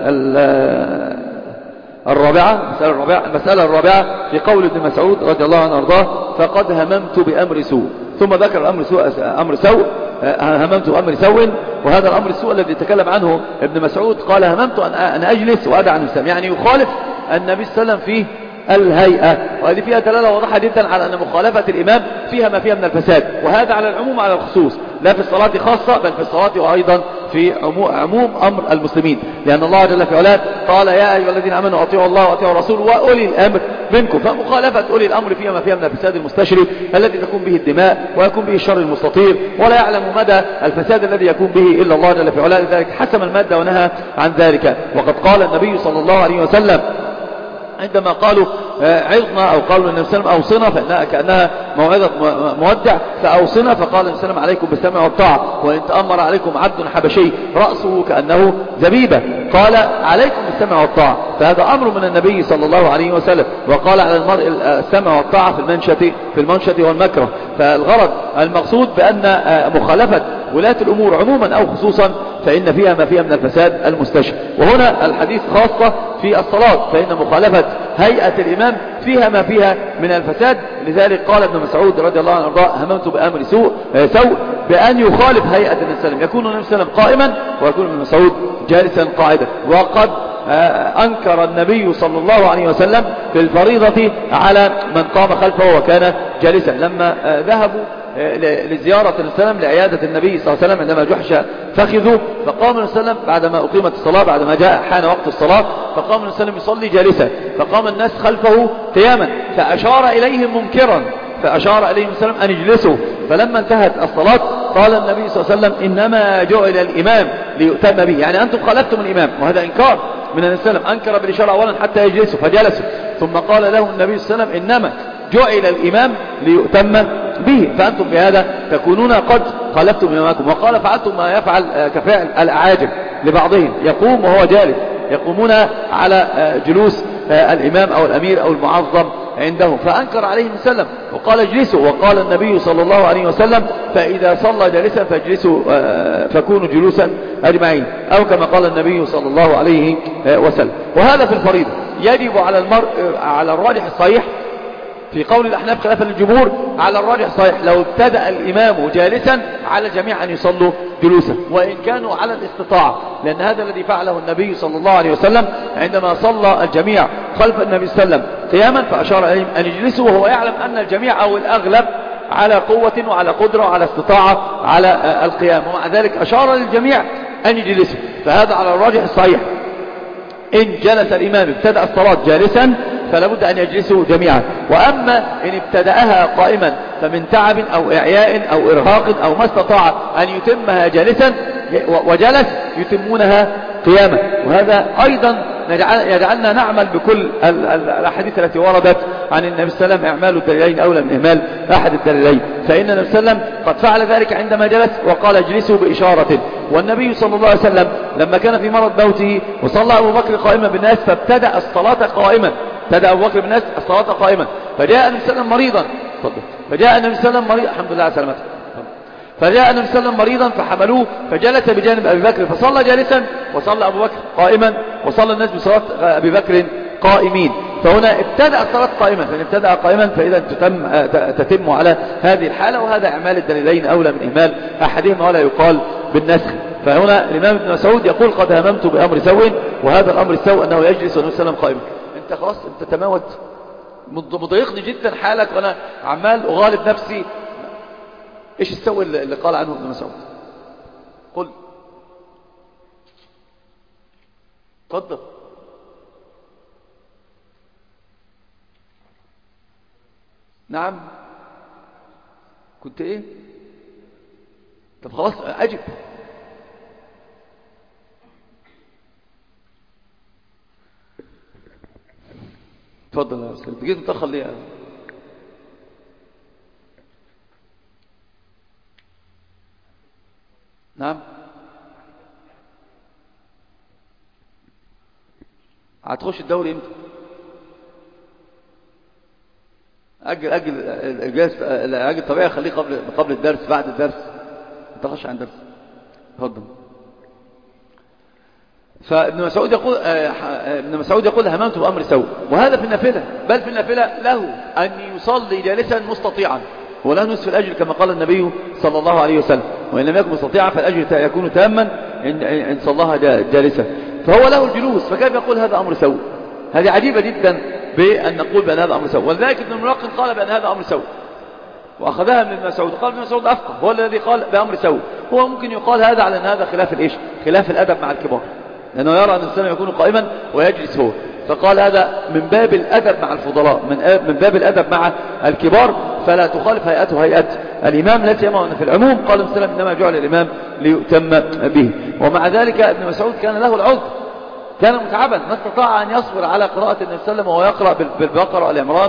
الرابعة في قول ابن مسعود رضي الله عنه وارضاه فقد هممت بأمر سوء، ثم ذكر أمر سوء هممت بأمر سوء. وهذا الأمر السوء الذي تكلم عنه ابن مسعود قال هممت أن أجلس وأدع عن الإسلام، يعني يخالف النبي صلى الله عليه وسلم فيه الهيئة. وهذه فيها دلالة واضحة جدا على أن مخالفة الإمام فيها ما فيها من الفساد، وهذا على العموم على الخصوص، لا في الصلاة خاصة بل في الصلاة وأيضا في عموم أمر المسلمين، لأن الله جل في علاه قال يا أيها الذين آمنوا أطيعوا الله وأطيعوا الرسول وأولي الأمر منكم. فمخالفة أولي الأمر فيها ما فيها من الفساد المستشري الذي تكون به الدماء ويكون به الشر المستطير، ولا يعلم مدى الفساد الذي يكون به إلا الله جل في علاه، لذلك حسم المادة ونهى عن ذلك. وقد قال النبي صلى الله عليه وسلم عندما قالوا عظنا أو قالوا النبي صلى الله عليه وسلم أوصنا، فإنها كأنها موعظة مودع، فأوصنا فقال النبي صلى الله عليه وسلم عليكم بالسمع والطاعة، وإن تأمر عليكم عبد حبشي رأسه كأنه زبيبة قال عليكم بالسمع والطاعة، فهذا أمر من النبي صلى الله عليه وسلم. وقال على المرء السمع والطاعة في المنشط والمكره. فالغرض المقصود بأن مخالفة ولاة الأمور عموما أو خصوصا فإن فيها ما فيها من الفساد المستشري. وهنا الحديث خاصة في الصلاة، فإن مخالفة هيئة الإمام فيها ما فيها من الفساد. لذلك قال ابن مسعود رضي الله عنه وارضاه هممت بأمر سوء بأن يخالف هيئة النبي صلى الله عليه وسلم، يكون النبي صلى الله عليه وسلم قائما ويكون ابن مسعود جالسا قاعدا. وقد أنكر النبي صلى الله عليه وسلم في الفريضة على من قام خلفه وكان جالسا لما ذهبوا لزيارة السلام لعيادة النبي صلى الله عليه وسلم عندما جحش فخذوا، فقام السلام بعدما أقيمت الصلاة بعدما جاء حان وقت الصلاة، فقام السلام يصلي جالسا، فقام الناس خلفه قياما، فأشار إليهم منكرا، فأشار إليهم السلام أن يجلسوا. فلما انتهت الصلاة قال النبي صلى الله عليه وسلم إنما جعل الإمام ليؤتم به، يعني أنتم خالفتم الإمام، وهذا إنكار من النبي صلى الله عليه وسلم، أنكر بالإشارة أولا حتى يجلسوا فجلسوا، ثم قال له النبي صلى الله عليه وسلم إنما جعل الإمام ليؤتم به، فأنتم بهذا تكونون قد خالفتم إمامكم. وقال فعلتم ما يفعل كفعل الأعاجم لبعضهم، يقوم وهو جالس، يقومون على جلوس الإمام أو الأمير أو المعظم عندهم، فأنكر عليه وسلم وقال اجلسوا. وقال النبي صلى الله عليه وسلم فإذا صلى جالسا فاجلسوا فكونوا جلوسا أجمعين، أو كما قال النبي صلى الله عليه وسلم. وهذا في الفريضة. يجب على المرء على الراجح الصحيح في قول الأحناف خلافا للجمهور، على الراجح صحيح لو ابتدأ الإمام جالسا على الجميع أن يصلوا جلوسا، وإن كانوا على الاستطاعة، لأن هذا الذي فعله النبي صلى الله عليه وسلم عندما صلى الجميع خلف النبي صلى الله عليه وسلم قياما فأشار إليهم أن يجلسوا، وهو يعلم أن الجميع أو الأغلب على قوة وعلى قدرة وعلى استطاعة على القيام، ومع ذلك أشار للجميع أن يجلسوا. فهذا على الراجح الصحيح. إن جلس الإمام ابتدأ الصلاة جالسا فلا بد أن يجلسوا جميعا، وأما إن ابتدأها قائما فمن تعب أو إعياء أو إرهاق أو ما استطاع أن يتمها جالسا وجلس يتمونها قياما. وهذا أيضا يجعلنا نعمل بكل الأحاديث التي وردت عن النبي صلى الله عليه وسلم إعمال الدليلين أولى من إهمال أحد الدليلين، فإن النبي صلى الله عليه وسلم قد فعل ذلك عندما جلس وقال اجلسوا بإشارة. والنبي صلى الله عليه وسلم لما كان في مرض موته وصلى أبو بكر قائما بالناس فابتدأ الصلاة قائما، ابتدأ أبو بكر بالناس الصلاة قائما، فجاء النبي صلى الله عليه وسلم مريضا، فجاء النبي صلى الله عليه وسلم مريضا، الحمد لله على سلامته، فجاء النبي صلى الله عليه وسلم مريضا فحملوه فجلس بجانب أبي بكر فصلى جالسا وصلى أبو بكر قائما وصلى الناس بصلاة أبي بكر قائمين. فهنا ابتدأ الصلاة قائما، فإن ابتدأ قائما فإذا تتم على هذه الحالة، وهذا إعمال الدليلين أولى من إهمال أحدهما ولا يقال بالنسخ. فهنا الإمام ابن مسعود يقول قد هممت بأمر سوء، وهذا الأمر السوء أنه يجلس والنبي صلى الله عليه وسلم قائما. أنت خلاص أنت تموت، مضايقني جدا حالك وأنا عمال أغالب نفسي. إيش السوء اللي قال عنه ابن مسعود؟ قل تفضل. نعم كنت ايه؟ طب خلاص اجب. تفضل يا استاذ. جيت متاخر ليه؟ نعم هتخش الدوري امتى؟ أجل طبيعي خليه قبل الدرس، بعد الدرس انت خش عن درس. تفضل. فابن مسعود يقول هممت بأمر سوء، وهذا في النافلة، بل في النافلة له أن يصلي جالسا مستطيعا ولا نصف الأجر كما قال النبي صلى الله عليه وسلم، وإن لم يكن مستطيعا فالأجر يكون تاما إن صلاها جالسا، فهو له الجلوس. فكيف يقول هذا أمر سوء؟ هذه عجيبة جدا بأن نقول بأن هذا أمر سوء. ولذلك ابن الملقن قال بأن هذا أمر سوء وأخذها من ابن مسعود. قال ابن مسعود أفقه، هو الذي قال بأمر سوء. هو ممكن يقال هذا على أن هذا خلاف الإيش؟ خلاف الأدب مع الكبار، لأنه يرى أن الإنسان يكون قائما ويجلس هو، فقال هذا من باب الأدب مع الفضلاء، من باب الأدب مع الكبار، فلا تخالف هيئته هيئة الإمام، لا سيما أن في العموم قال النبي صلى الله عليه وسلم إنما جعل الإمام ليؤتم به. ومع ذلك ابن مسعود كان له العذر، كان متعبا، ما استطاع أن يصبر على قراءة النبي صلى الله عليه وسلم وهو يقرأ بالبقرة والعمران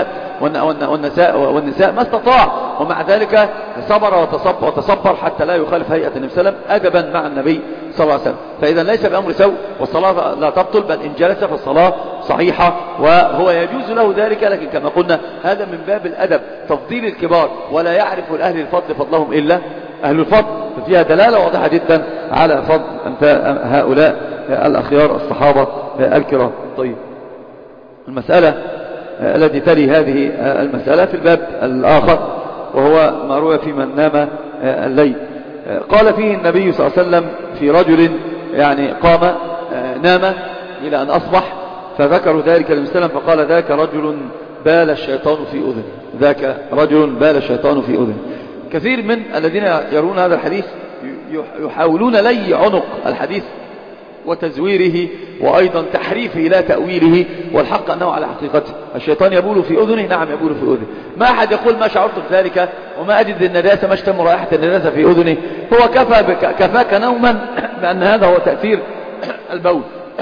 والنساء ما استطاع، ومع ذلك صبر وتصبر حتى لا يخالف هيئة النبي صلى الله عليه وسلم أدبا مع النبي صلى الله عليه وسلم. فإذا ليس بأمر سوء، والصلاة لا تبطل، بل إن جلس فالصلاة صحيحة وهو يجوز له ذلك. لكن كما قلنا هذا من باب الأدب، تفضيل الكبار، ولا يعرف الأهل الفضل فضلهم إلا أهل الفضل، ففيها دلالة واضحة جدا على فضل هؤلاء الأخيار الصحابة الكرام. طيب، المسألة التي تلي هذه المسألة في الباب الآخر، وهو ما روى في من نام الليل. قال فيه النبي صلى الله عليه وسلم في رجل يعني قام نام إلى أن أصبح، فذكروا ذلك للنبي صلى الله عليه وسلم فقال ذاك رجل بال الشيطان في أذنه، ذاك رجل بال الشيطان في أذنه. كثير من الذين يرون هذا الحديث يحاولون لي عنق الحديث وتزويره وأيضا تحريفه لا تأويله، والحق أنه على حقيقته. الشيطان يبول في أذنه، نعم يبول في أذنه، ما أحد يقول ما شعرت بذلك وما أجد النجاسة، ما اشتم رائحة النجاسة في أذنه، هو كفاك نوما بأن هذا هو تأثير البول.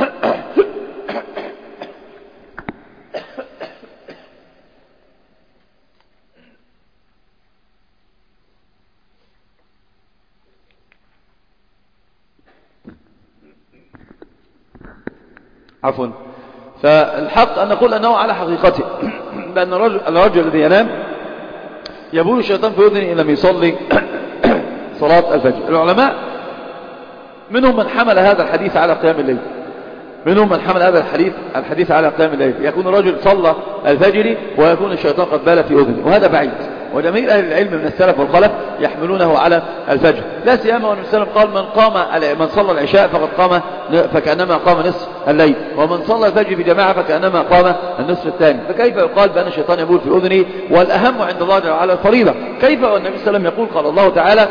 عفوا. فالحق أن نقول أنه على حقيقته، بأن الرجل الذي ينام يبول الشيطان في أذنه إن لم يصلي صلاة الفجر. العلماء منهم من حمل هذا الحديث على قيام الليل، منهم من حمل هذا الحديث على قيام الليل، يكون الرجل صلى الفجر ويكون الشيطان قد بال في أذنه، وهذا بعيد. وجميع أهل العلم من السلف والخلف يحملونه على الفجر، لا سيما والنبي صلى الله عليه وسلم قال من صلى العشاء فكأنما قام نصف الليل، ومن صلى الفجر في جماعة فكأنما قام النصف الثاني. فكيف يقال بأن الشيطان يبول في أذنه؟ والأهم عند الله جل وعلا الفريضة. كيف والنبي صلى الله عليه وسلم يقول قال الله تعالى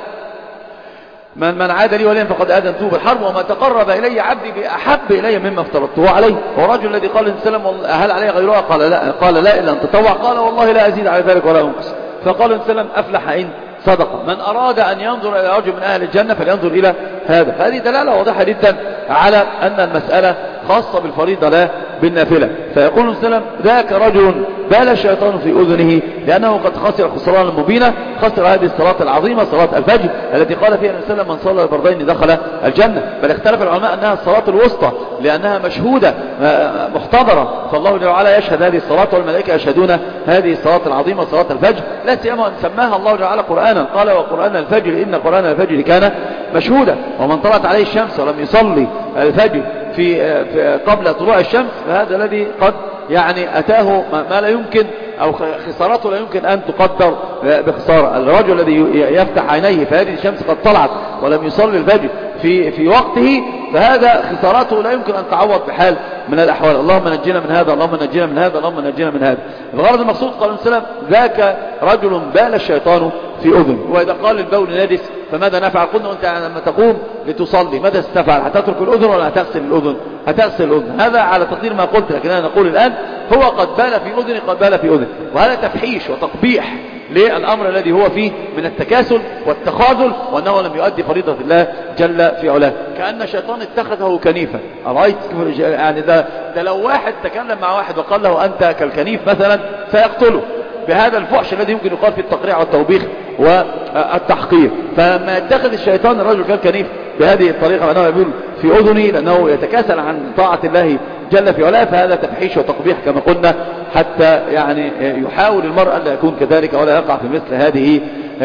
من عاد لي وليا فقد آذنته بالحرب، وما تقرب إلي عبدي بأحب إلي مما افترضته عليه. ورجل الذي قال النبي صلى الله عليه وسلم هل علي غيرها؟ قال لا إلا أن تطوع. قال والله لا أزيد على ذلك ولا أنقص. فقال النبي صلى الله عليه وسلم أفلح إن صدق. من أراد أن ينظر إلى رجل من أهل الجنة فلينظر إلى هذا. هذه دلالة واضحة جدا على أن المسألة خاصة بالفريضة لا بالنافلة. فيقول السلام ذاك رجل بال الشيطان في أذنه لأنه قد خسر خسرانا مبينا، خسر هذه الصلاة العظيمة صلاة الفجر التي قال فيها النبي صلى الله عليه وسلم من صلى الفردين دخل الجنة. بل اختلف العلماء أنها الصلاة الوسطى لأنها مشهودة محتضرة، فالله جل وعلا يشهد هذه الصلاة والملائكة يشهدون هذه الصلاة العظيمة صلاة الفجر، لا سيما أن سماها الله جل وعلا قرآنا، قال وقرآن الفجر إن قرآن الفجر كان مشهودا. ومن طلعت عليه الشمس ولم يصلي الفجر في قبل طلوع الشمس فهذا الذي قد يعني أتاه ما لا يمكن أو خسارته لا يمكن أن تقدر بخسارة. الرجل الذي يفتح عينيه فهذه الشمس قد طلعت ولم يصلي الفجر في وقته فهذا خسارته لا يمكن أن تعوض بحال من الأحوال. اللهم نجينا من هذا، اللهم نجينا من هذا، اللهم نجينا من هذا. الغرض المقصود قال السلام ذاك رجل بال الشيطان في أذن. وإذا قال البول نجس فماذا نفعل؟ قلنا أنت لما تقوم لتصلي ماذا ستفعل؟ هتترك الأذن ولا هتغسل الأذن؟ هتغسل الأذن. هذا على تقدير ما قلت، لكننا نقول الآن هو قد بال في أذن، قد بال في أذن، وهذا تفحيش وتقبيح للأمر الذي هو فيه من التكاسل والتخاذل، وأنه لم يؤدي فريضة الله جل في علاه. كأن الشيطان اتخذه كنيفا. أرأيت يعني ده لو واحد تكلم مع واحد وقال له أنت كالكنيف مثلا سيقتله بهذا الفحش الذي يمكن يقال في التقريع والتوبيخ والتحقير. فما يتخذ الشيطان الرجل كالكنيف بهذه الطريقة وأنه يقول في أذنه لأنه يتكاسل عن طاعة الله جل في علاه، فهذا تفحيش وتقبيح كما قلنا، حتى يعني يحاول المرء ألا يكون كذلك ولا يقع في مثل هذه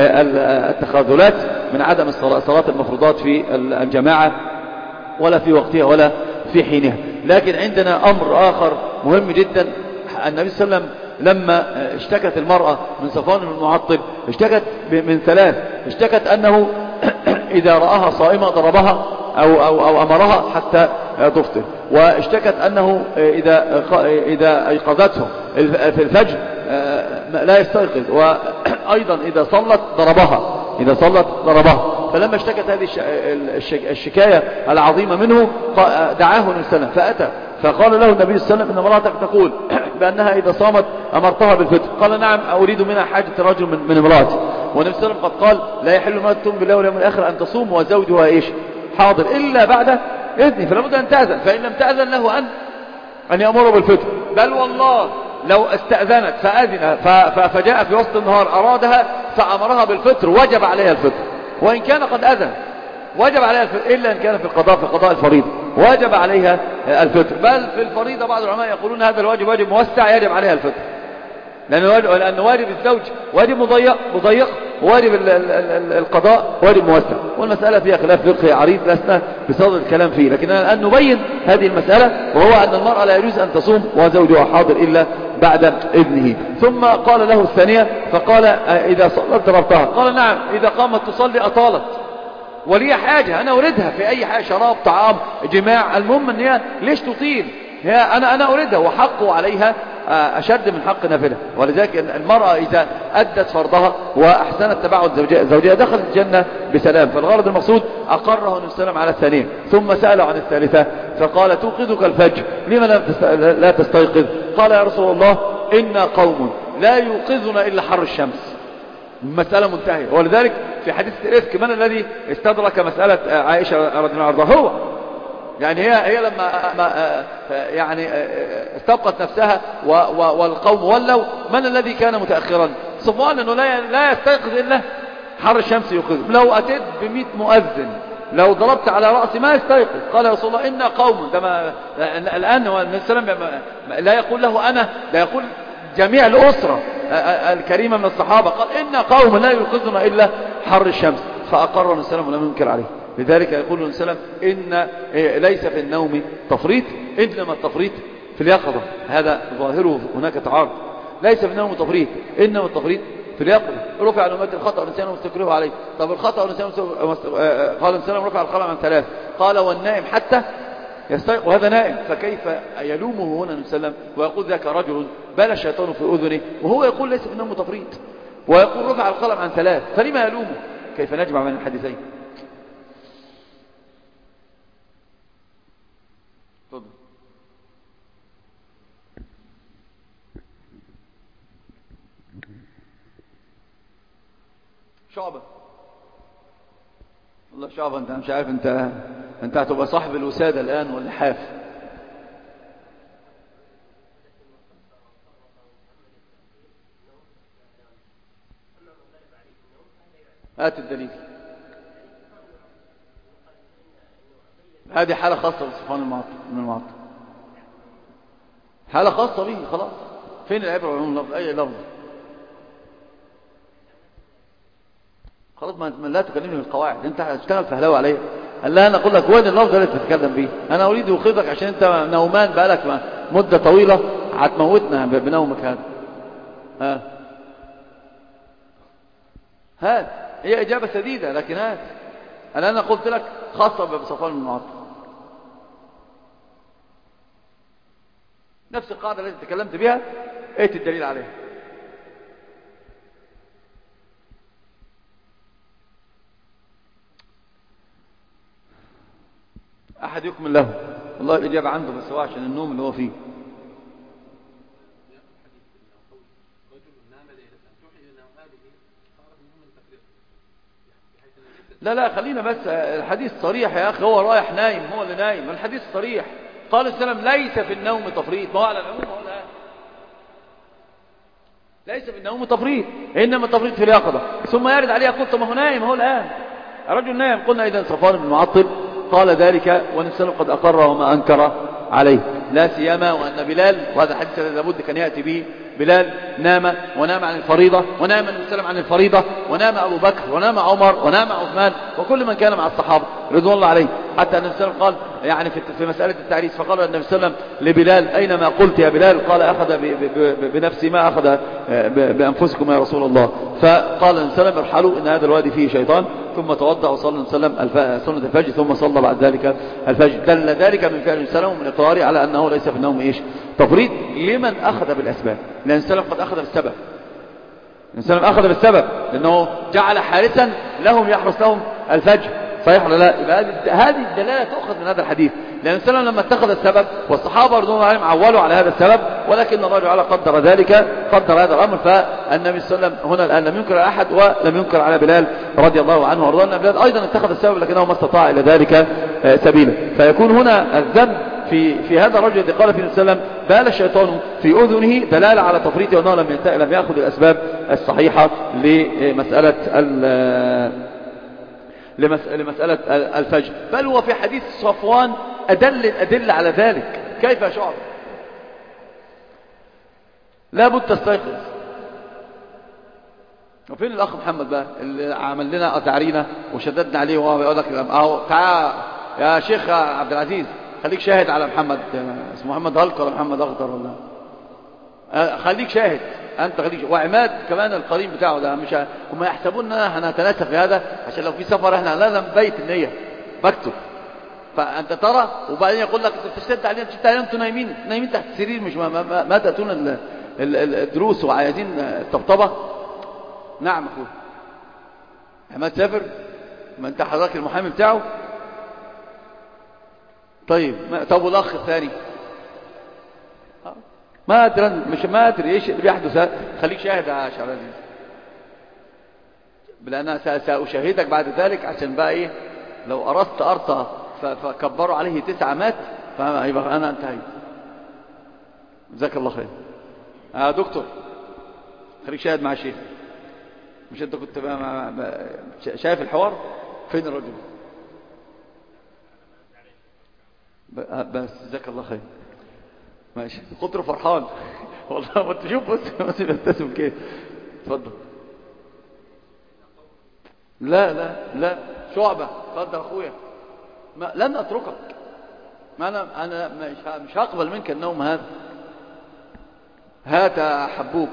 التخاذلات من عدم صلاة المفروضات في الجماعة ولا في وقتها ولا في حينها. لكن عندنا أمر آخر مهم جدا. النبي صلى الله عليه وسلم لما اشتكت المرأة من صفوان بن المعطل اشتكت من ثلاث. اشتكت أنه إذا رآها صائمة ضربها أو أمرها حتى تفطر، واشتكت أنه إذا أيقظته في الفجر لا يستيقظ، وأيضا إذا صلت ضربها. فلما اشتكت هذه الشكاية العظيمة منه دعاه النبي صلى الله عليه وسلم فأتى فقال له النبي صلى الله عليه وسلم إن امرأتك تقول بأنها إذا صامت أمرتها بالفطر. قال نعم أريد منها حاجة رجل من امرأتي. والنبي صلى الله عليه وسلم قد قال لا يحل ما تؤمن بالله واليوم الآخر أن تصوم وزوجها إيش حاضر إلا بعد إذنه، فلا بد أن تأذن، فإن لم تأذن له أن يأمره بالفطر. بل والله لو استأذنت فأذن فجاء في وسط النهار أرادها فأمرها بالفطر وجب عليها الفطر، وإن كان قد أذن وجب عليها الفطر، إلا إن كان في قضاء الفريضة وجب عليها الفطر. بل في الفريضة بعض العلماء يقولون هذا الواجب واجب موسع يجب عليها الفطر، لأن واجب الزوج واجب مضيق، وواجب القضاء واجب موسع. والمسألة فيها خلاف فقهي عريض لسنا بصدد الكلام فيه، لكننا الآن نبين هذه المسألة، وهو أن المرأة لا يجوز أن تصوم وزوجها حاضر إلا بعد إذنه. ثم قال له الثانية فقال إذا صلت ضربتها. قال نعم إذا قامت تصلي أطالت، ولي حاجة أنا أريدها في أي حاجة، شراب طعام جماع، المهم أن هي ليش تطيل، هي أنا أريدها، وحقه عليها أشد من حق نافلة. ولذلك المرأة إذا أدت فرضها وأحسنت تبعد زوجها دخلت الجنة بسلام. فالغرض المقصود أقره النبي صلى الله عليه وسلم على الثانية، ثم سأله عن الثالثة فقال توقظك الفجر لما لا تستيقظ؟ قال يا رسول الله إنا قوم لا يوقظنا إلا حر الشمس. مسألة منتهية. ولذلك في حديث الإفك من الذي استدرك مسألة عائشة رضي الله عنها؟ هو يعني هي لما يعني استبقت نفسها والقوم ولوا، من الذي كان متأخرا؟ صفوان، انه لا يستيقظ الا حر الشمس يوقظ. لو اتيت ب100 مؤذن لو ضربت على رأسي ما يستيقظ. قال يا رسول الله إنا قوم، الآن النبي صلى الله عليه وسلم لا يقول له أنا، لا يقول جميع الأسرة الكريمة من الصحابة، قال إنا قوم لا يوقظنا إلا حر الشمس. فأقر النبي صلى الله عليه وسلم ولم ينكر عليه. لذلك يقول النبي صلى الله عليه وسلم إن ليس في النوم تفريط إنما التفريط في اليقظة. هذا ظاهره هناك تعارض. ليس في النوم تفريط إنما التفريط في اليقظة. رفع عن أمتي الخطأ والنسيان واستكرهوا عليه. طب الخطأ والنسيان قال النبي رفع القلم عن 3. قال والنائم حتى يستيقظ، وهذا نائم، فكيف يلومه هنا النبي صلى الله عليه وسلم ويقول ذاك رجل بال الشيطان في أذنه، وهو يقول ليس في النوم تفريط، ويقول رفع القلم عن 3، فلما يلومه؟ كيف نجمع بين الحديثين؟ تفضل. شعبة، والله شعبة انت مش عارف، انت هتبقى صاحب الوسادة الآن واللحاف. هات الدليل. هذه حالة خاصة بصفوان بن المعطل، حالة خاصة به خلاص. فين العبرة والعموم اللفظ؟ أي لفظ خلاص. ما لا تكلمني بالقواعد، انت هتشتغل فهلاوي عليا. قال لا، انا اقول لك وين اللفظ اللي تتكلم به. انا اريد اخذك عشان انت نومان بقالك مدة طويلة، هتموتنا بنومك هذا. هات. هي اجابة سديدة لكن هات. انا قلت لك خاصة بصفوان بن المعطل، نفس القاعدة التي تكلمت بها، ايت الدليل عليها. أحد يكمل له. والله الإجابة عنده، بس هو عشان النوم اللي هو فيه. لا خلينا بس، الحديث صريح يا أخي. هو رايح نايم، هو اللي نايم. الحديث صريح، قال السلام ليس في النوم تفريط. ما هو على العموم هو الآن ليس في النوم تفريط، إنما تفريط في اليقظة. ثم يرد عليها قلت ما هو نايم، هو الآن الرجل نايم. قلنا إذا صفوان بن المعطل قال ذلك والنبي قد أقر وما أنكر عليه، لا سيما وأن بلال، وهذا الحديث لابد كان يأتي به، بلال نام ونام عن الفريضة، ونام النبي صلى الله عليه وسلم عن الفريضة، ونام أبو بكر ونام عمر ونام عثمان وكل من كان مع الصحابة رضوان الله عليه. حتى النبي صلى الله عليه وسلم قال يعني في مسألة التعريس، فقال النبي صلى الله عليه وسلم لبلال أينما قلت يا بلال؟ قال أخذ بنفسي ما أخذ بأنفسكم يا رسول الله. فقال النبي صلى الله عليه وسلم ارحلوا إن هذا الوادي فيه شيطان، ثم توضأ وصلى النبي صلى الله عليه وسلم سنة الفجر، ثم صلى بعد ذلك الفجر. دل ذلك من فعل النبي صلى الله عليه وسلم ومن إقراره على أنه ليس في النوم إيش تفريط، لمن أخذ بالأسباب. لأن النبي صلى الله عليه وسلم قد أخذ بالسبب، النبي صلى الله عليه وسلم أخذ بالسبب، لأنه جعل حارسا لهم يحرس لهم الفجر. صحيح ولا لا؟ يبقى هذه الدلالة تؤخذ من هذا الحديث، لأن النبي صلى الله عليه وسلم لما اتخذ السبب والصحابة رضوان الله عليهم عولوا على هذا السبب، ولكن الله تعالى قدر ذلك، قدر هذا الأمر. فالنبي صلى الله عليه وسلم هنا الآن لم ينكر على أحد ولم ينكر على بلال رضي الله عنه وارضاه، أن بلال أيضا اتخذ السبب لكنه ما استطاع إلى ذلك سبيلا. فيكون هنا الذنب في هذا الرجل الذي قال فيه النبي صلى الله عليه وسلم بال الشيطان في أذنه، دلالة على تفريطه وأنه لم يأخذ الأسباب الصحيحة لمسألة الفجر. بل هو في حديث صفوان أدل على ذلك. كيف يا شعب؟ لا بد تستيقظ. وفين الأخ محمد بقى اللي عمل لنا تعرينا وشددنا عليه وهو بيقول لك اهو تعال يا شيخ عبد العزيز خليك شاهد على محمد، اسمه محمد هلك ولا محمد أخضر ولا خليك شاهد أنت، خليك. وعماد كمان القرين بتاعه ده، مش هم يحسبون أننا هنتناسى في هذا عشان لو في سفر احنا لا نبيت النية بكتب. فأنت ترى وبعدين يقول لك انت بتشتد علينا انتوا نايمين تحت السرير، مش ما تأتون الدروس وعايزين الطبطبة. نعم أخوي عماد سافر، ما انت حضرتك المحامي بتاعه. طيب والأخ الثاني ما أدري، مش ما أدري إيش اللي بيحدث. خليك شاهد يا شعب العزيز، لأن سأشاهدك بعد ذلك عشان بقى إيه، لو أردت أرطى فكبروا عليه 9 مات فيبقى أنا انتهيت. جزاك الله خير يا دكتور، خليك شاهد مع الشيخ. مش أنت كنت شايف الحوار؟ فين الرجل؟ بس جزاك الله خير ماشي. قطر فرحان والله. ما تشوف بس بيبتسم كده. اتفضل. لا شعبة. اتفضل اخويا. لن اتركك. ما انا مش هقبل منك النوم هذا. هات يا حبوب.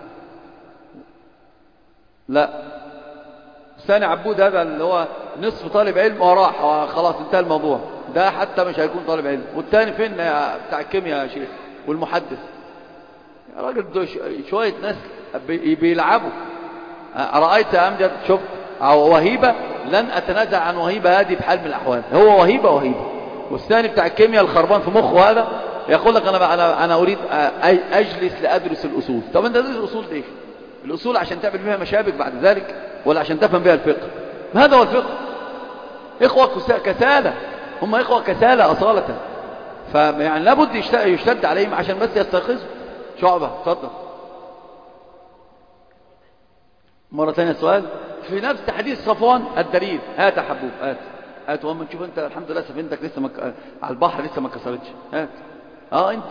لا ثاني عبود هذا اللي هو نصف طالب علم وراح خلاص انتهى الموضوع، ده حتى مش هيكون طالب علم. والتاني فين بتاع الكيمياء يا شيخ والمحدث يا راجل؟ شوية ناس بيلعبوا. رأيت يا أمجد؟ شفت وهيبة؟ لن أتنازع عن وهيبة هذه بحال من الأحوال. هو وهيبة. والثاني بتاع الكيمياء الخربان في مخه هذا يقول لك أنا أريد أجلس لأدرس الأصول. طب أنت تدرس الأصول ليش؟ الأصول عشان تعمل بها مشابك بعد ذلك، ولا عشان تفهم بها الفقه؟ هذا هو الفقه. إخوة كسالة، هم إخوة كسالة أصالة. فيعني لابد يشتد عليهم عشان بس يستيقظوا. شعبة اتفضل مرة ثانية السؤال. في نفس حديث صفوان الدليل، هات يا حبوب هات وما نشوف انت الحمد لله سفينتك لسه على البحر لسه ما كسرتش، هات انت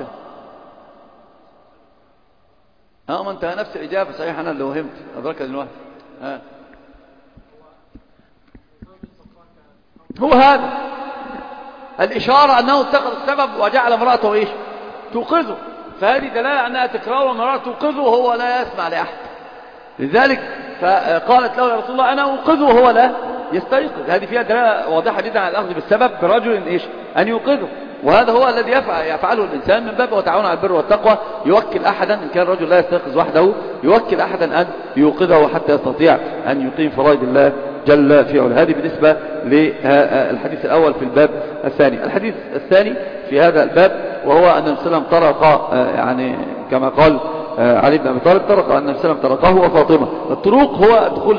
ما انت نفس الإجابة صحيح، أنا اللي وهمت أدرك دلوقتي. هو هذا الإشارة أنه اتخذ السبب وجعل امرأته إيش توقظه، فهذه دلالة أنها تكرهه وامرأة توقظه وهو لا يسمع لأحد. لذلك فقالت له يا رسول الله أنا أوقظه وهو لا يستيقظ. هذه فيها دلالة واضحة جدا على الأخذ بالسبب برجل إيش أن يوقظه، وهذا هو الذي يفعله الإنسان من باب وتعاون على البر والتقوى. يوكل أحدا إن كان الرجل لا يستيقظ وحده، يوكل أحدا أن يوقظه حتى يستطيع أن يقيم فرائض الله جل في علاه. هذه بالنسبة للحديث الأول في الباب الثاني. الحديث الثاني في هذا الباب وهو أن النبي صلى الله عليه وسلم طرق، يعني كما قال علي بن أبي طالب طرق أن النبي صلى الله عليه وسلم طرقه وفاطمة. الطروق هو الدخول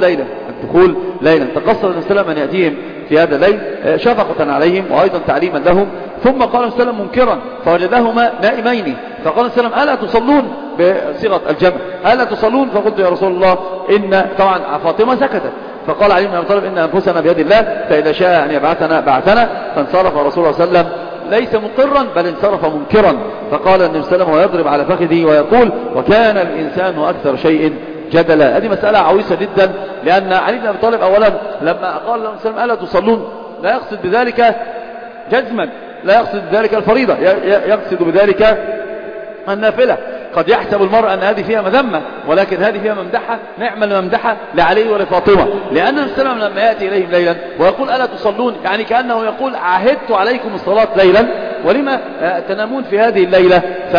ليلا تقصد النبي صلى الله عليه وسلم أن يأتيهم في هذا الليل شفقة عليهم وأيضا تعليما لهم. ثم قال النبي صلى الله عليه وسلم منكرا فوجدهما نائمين، فقال النبي صلى الله عليه وسلم ألا تصلون بصيغة الجمع ألا تصلون؟ فقلت يا رسول الله إن طبعا فاطمة سكتت، فقال علي بن أبي طالب إن أنفسنا بيد الله فإذا شاء أن يبعثنا بعثنا. فانصرف رسول الله صلى الله عليه وسلم ليس مقرا بل انصرف منكرا، فقال النبي صلى الله عليه وسلم ويضرب على فخذه ويقول وكان الإنسان أكثر شيء جدلا. هذه مسألة عويصة جدا، لأن علي بن أبي طالب أولا لما قال النبي صلى الله عليه وسلم ألا تصلون لا يقصد بذلك جزما، لا يقصد بذلك الفريضة، يقصد بذلك النافلة. قد يحسب المرء أن هذه فيها مذمة، ولكن هذه فيها ممدحة، نعم الممدحة لعلي ولفاطمة، لأن النبي صلى الله عليه وسلم لما يأتي إليهم ليلا ويقول ألا تصلون يعني كأنه يقول عهدت عليكم الصلاة ليلا ولما تنامون في هذه الليلة؟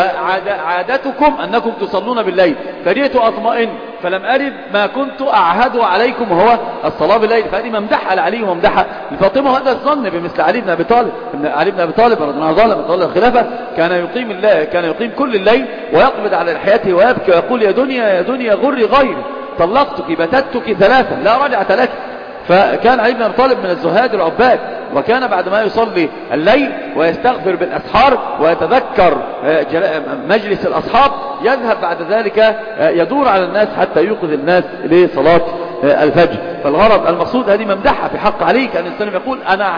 فعادتكم أنكم تصلون بالليل، فجئت أطمئن فلم أرد ما كنت أعهد عليكم هو الصلاة بالليل. فهذه ممدحة لعلي وممدحة لفاطمة، وهذا الظن بمثل علي بن أبي طالب. علي بن أبي طالب رضي الله عنه من طول الخلافة كان يقيم كل الليل ويقبض على لحيته ويبكي ويقول يا دنيا غري غيري طلقتك بتتك ثلاثا لا رجعة لك. فكان علي بن أبي طالب من الزهاد العباد، وكان بعد ما يصلي الليل ويستغفر بالأسحار ويتذكر مجلس الأصحاب يذهب بعد ذلك يدور على الناس حتى يوقظ الناس لصلاة الفجر. فالغرض المقصود هذه ممدحة في حق علي، كان الإنسان يقول أنا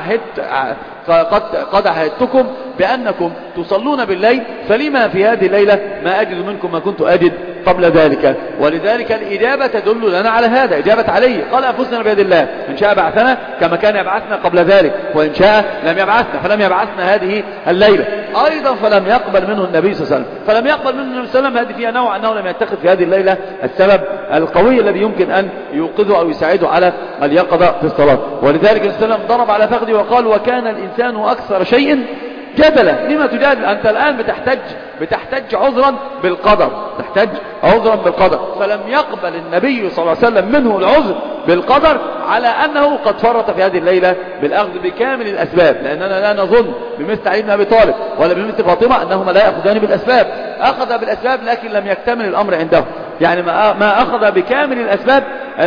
قد عهدتكم بأنكم تصلون بالليل، فلما في هذه الليلة ما أجد منكم ما كنت أجد قبل ذلك. ولذلك الإجابة تدل لنا على هذا، إجابة علي قال أنفسنا بيد الله إن شاء بعثنا كما كان يبعثنا قبل ذلك، وإن شاء لم يبعثنا فلم يبعثنا هذه الليلة. أيضا فلم يقبل منه النبي صلى الله عليه وسلم، فلم يقبل منه النبي صلى الله عليه وسلم، هذه فيها نوع أنه لم يتخذ في هذه الليلة السبب القوي الذي يمكن أن يوقظه أو يساعده على اليقظة في الصلاة. ولذلك النبي صلى الله عليه وسلم ضرب على فخذه وقال وكان الإنسان أكثر شيء جدلا. لما تجادل أنت الآن؟ بتحتج عذرا بالقدر، تحتج عذرا بالقدر. فلم يقبل النبي صلى الله عليه وسلم منه العذر بالقدر على أنه قد فرط في هذه الليلة بالأخذ بكامل الأسباب، لأننا لا نظن بمثل علي بن أبي طالب ولا بمثل فاطمة أنهما لا يأخذان بالأسباب. أخذ بالأسباب لكن لم يكتمل الأمر عنده، يعني ما أخذ بكامل الأسباب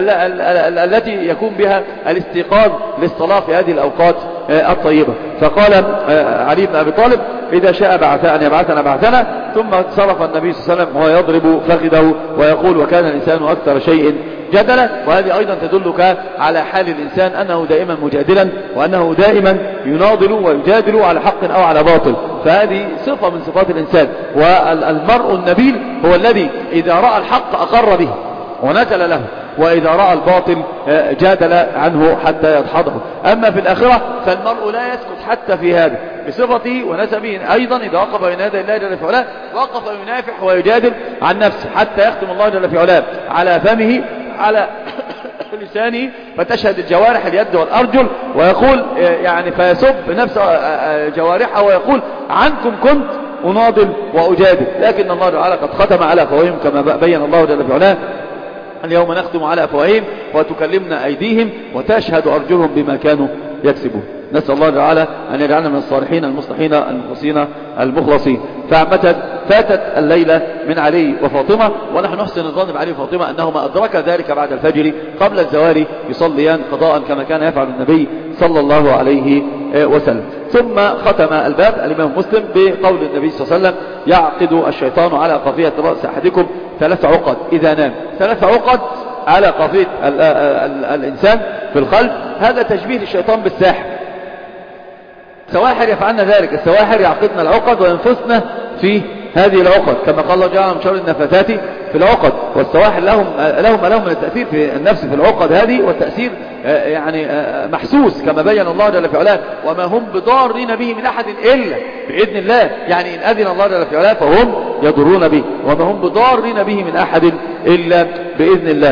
التي يكون بها الاستيقاظ للصلاة في هذه الأوقات الطيبة. فقال علي بن أبي طالب إذا شاء أن يبعثنا بعثنا. ثم صرف النبي صلى الله عليه وسلم وهو يضرب فخذه ويقول وكان الإنسان أكثر شيء جدلا. وهذه أيضا تدلك على حال الإنسان أنه دائما مجادلا، وأنه دائما يناضل ويجادل على حق أو على باطل، فهذه صفة من صفات الإنسان. والمرء النبيل هو الذي إذا رأى الحق أقر به ونزل له، وإذا رأى الباطل جادل عنه حتى يدحضه. أما في الآخرة فالمرء لا يسكت حتى في هذا بصفته ونسبه. أيضا إذا وقف بين يدي الله جل في علاه وقف ينافح ويجادل عن نفسه حتى يختم الله جل في علاه على فمه على لسانه، فتشهد الجوارح اليد والأرجل، ويقول يعني فيسب نفس جوارحه ويقول عنكم كنت أناضل وأجادل، لكن الله تعالى قد ختم على أفواههم كما بين الله جل في علاه اليوم نختم على أفواههم وتكلمنا أيديهم وتشهد أرجلهم بما كانوا يكسبون. نسأل الله تعالى أن يجعلنا من الصالحين المصلحين المخلصين المخلصين. فاتت الليلة من علي وفاطمة، ونحن نحسن الظن بعلي وفاطمة أنهما أدرك ذلك بعد الفجر قبل الزوال يصليان قضاء كما كان يفعل النبي صلى الله عليه وسلم. ثم ختم الباب الإمام مسلم بقول النبي صلى الله عليه وسلم يعقد الشيطان على قافية رأس أحدكم 3 عقد إذا نام. 3 عقد على قافية الإنسان في الخلف، هذا تشبيه للشيطان بالساحر. السواحر يفعلن ذلك، السواحر يعقدن العقد وينفسن في هذه العقد، كما قال الله جعل من شر النفاثات في العقد. والسواحر لهم من التأثير في النفس في العقد هذه، والتأثير يعني محسوس كما بين الله جل في علاه. وما هم بضارين به من أحد إلا بإذن الله، يعني إن أذن الله جل في علاه فهم يضرون به، وما هم بضارين به من أحد إلا بإذن الله.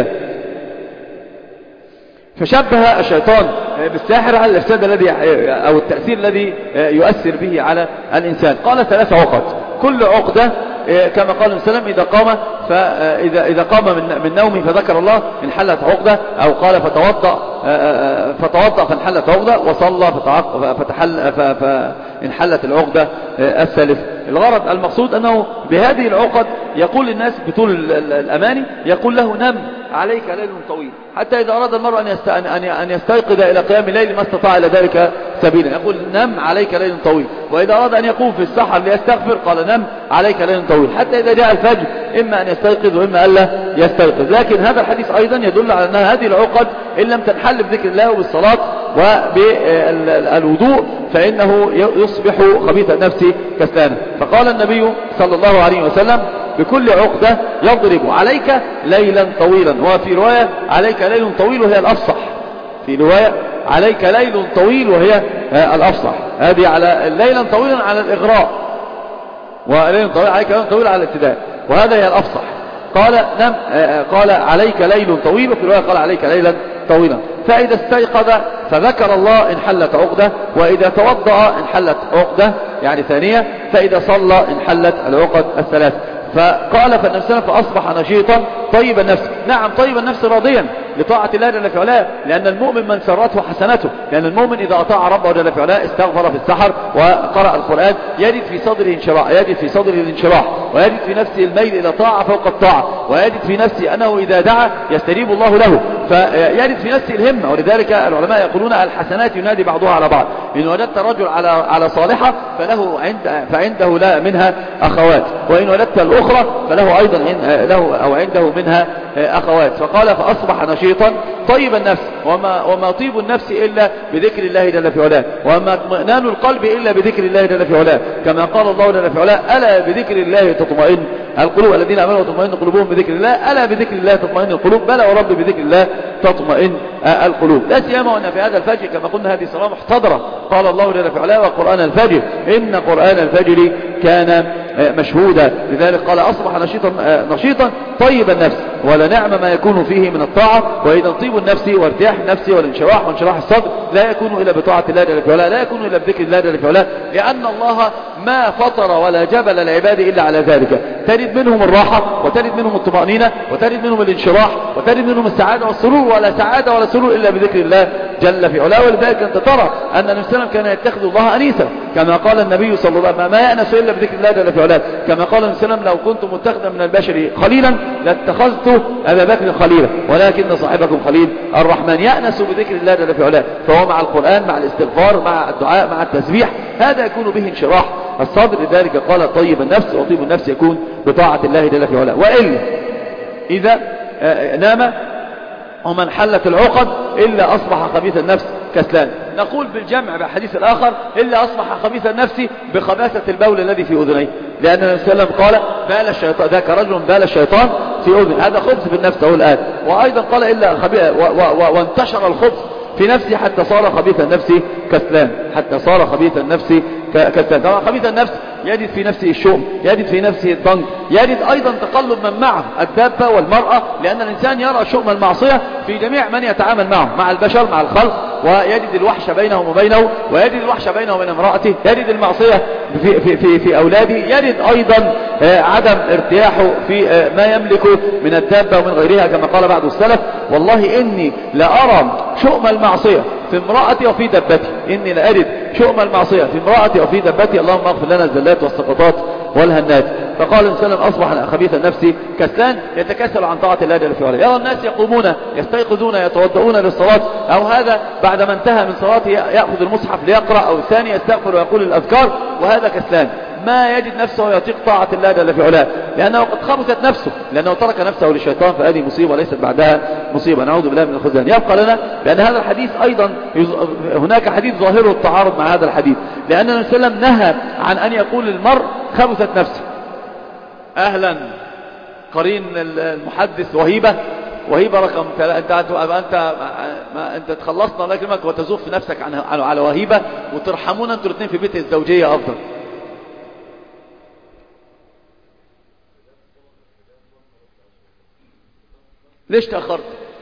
فشبه الشيطان بالساحر على الإفساد الذي أو التأثير الذي يؤثر به على الإنسان. قال 3 عقد، كل عقدة كما قال النبي صلى الله عليه وسلم إذا قام من نومه فذكر الله انحلت عقدة، أو قال فتوضأ فانحلت عقدة، وصلى فانحلت العقدة الثالثة. الغرض المقصود أنه بهذه العقد يقول الناس بطول الأماني، يقول له نم عليك ليل طويل، حتى إذا أراد المرء أن يستيقظ إلى قيام الليل ما استطاع إلى ذلك سبيلا، يقول نم عليك ليل طويل. وإذا أراد أن يقوم في السحر ليستغفر قال نم عليك ليل طويل، حتى إذا جاء الفجر إما أن يستيقظ وإما ألا يستيقظ. لكن هذا الحديث أيضا يدل على أن هذه العقد إن لم تنحل بذكر الله وبالصلاة وبالوضوء فإنه يصبح خبيث النفس كسلانا. فقال النبي صلى الله عليه وسلم بكل عقدة يضرب عليك ليلا طويلا، وفي رواية عليك ليل طويل وهي الأفصح، في رواية عليك ليل طويل وهي الأفصح. هذه على ليلا طويلا على الإغراء، وليل طويل عليك ليل طويل على الابتداء، وهذا هي الأفصح. قال عليك ليل طويل، وفي رواية قال عليك ليلا طويلا. فإذا استيقظ فذكر الله انحلت عقدة، وإذا توضأ انحلت عقدة يعني ثانية، فإذا صلى انحلت العقد الثلاث. فقال فالنبي صلى الله عليه وسلم فأصبح نشيطا طيب النفس. نعم طيب النفس راضيا لطاعة الله جل في علاه، لأن المؤمن من سرته حسنته، لأن المؤمن إذا أطاع ربه جل في علاه استغفر في السحر وقرأ القرآن يجد في صدره انشراح، يجد في صدره الانشراح، ويجد في نفسه الميل إلى طاعة فوق الطاعة، ويجد في نفسه أنه إذا دعا يستجيب الله له، فيجد في نفسه الهمة. ولذلك العلماء يقولون الحسنات ينادي بعضها على بعض، إن وجدت رجل على صالحة فعنده لا منها أخوات، وإن وجدت الأخرى فله أيضا عنده منها أخوات. فقال فأصبح نشيطا طيب النفس، وما طيب النفس إلا بذكر الله جل في علاه، وما اطمئنان القلب إلا بذكر الله جل في علاه، كما قال الله جل في علاه ألا بذكر الله تطمئن القلوب، الذين آمنوا وتطمئن قلوبهم بذكر الله، ألا بذكر الله تطمئن القلوب، بلى ورب بذكر الله تطمئن القلوب. لا سيما وأن في هذا الفجر كما قلنا هذه صلاة محتضرة، قال الله جل في علاه وقرآن الفجر إن قرآن الفجر كان مشهودا. لذلك قال أصبح نشيطا طيب النفس، ولنعم ما يكون فيه من الطاعة. وإذا طيب النفس وارتياح النفس والانشراح وانشراح الصدر لا يكون إلا بطاعة الله جل في علاه، لا يكون إلا بذكر الله جل في علاه، لأن الله ما فطر ولا جبل العباد إلا على ذلك. تجد منهم الراحة، وتجد منهم الطمأنينة، وتجد منهم الانشراح، وتجد منهم السعادة والسرور، ولا سعادة ولا سرور إلا بذكر الله جل في علاه. ولذلك أنت ترى أن النبي صلى الله عليه وسلم كان يتخذ الله أنيسا، كما قال النبي صلى الله عليه وسلم ما يأنس إلا بذكر الله جل في علاه، كما قال النبي صلى الله عليه وسلم لو كنت متخذا من البشر خليلا لاتخذت أبا بكر خليلا ولكن صاحبكم خليل الرحمن. يأنس بذكر الله جل في علاه، فهو مع القرآن مع الاستغفار مع الدعاء مع التسبيح، هذا يكون به انشراح الصدر. لذلك قال طيب النفس، وطيب النفس يكون بطاعة الله جل في علاه. وإلا إذا نام ومن حلت العقد إلا أصبح خبيث النفس كسلان. نقول بالجمع بحديث الآخر إلا أصبح خبيث النفس بخباثة البول الذي في أذنيه، لأن النبي صلى الله عليه وسلم قال بال الشيطان، ذاك رجل بال الشيطان في أذن، هذا خبث في النفس أهو الآن. وأيضا قال إلا وانتشر الخبث في نفسه حتى صار خبيث النفس كسلان، حتى صار خبيث النفس كسلان. طبعا خبيث النفس يجد في نفسه الشؤم، يجد في نفسه الضنك، يجد أيضا تقلب من معه الدابة والمرأة، لأن الإنسان يرى شؤم المعصية في جميع من يتعامل معه، مع البشر مع الخلق، ويجد الوحش بينهم وبينه، ويجد الوحش بينه وبين امرأته، يجد المعصية في أولاده، يجد أيضا عدم ارتياحه في ما يملكه من الدابة ومن غيرها، كما قال بعض السلف والله إني لأرى شؤم المعصية في امرأتي وفي دبتي، إني لأجد شؤم المعصية في امرأتي وفي دبتي، اللهم اغفر لنا الزلات والسقطات والهنات. فقال النبي صلى الله عليه وسلم أصبح خبيث النفس كسلان يتكسل عن طاعة الله جل في علاه. يرى الناس يقومون يستيقظون يتوضؤون للصلاة، أو هذا بعدما انتهى من صلاته يأخذ المصحف ليقرأ، أو الثاني يستغفر ويقول الأذكار، وهذا كسلان. ما يجد نفسه يطيق طاعة الله جل في علاه، لأنه قد خبثت نفسه، لأنه ترك نفسه للشيطان، فهذه مصيبة ليست بعدها مصيبة. نعوذ بالله من الخذلان. يبقى لنا بأن هذا الحديث أيضا هناك حديث ظاهره التعارض مع هذا الحديث، لأن النبي صلى الله عليه وسلم نهى عن أن يقول للمرء خبثت نفسه. أهلا قرين المحدث وهيبة رقم أنت تخلصنا الله يكرمك وتزف نفسك على وهيبة، وترحمونا أنتوا الاثنين في بيت الزوجية أفضل. ليش تأخرت؟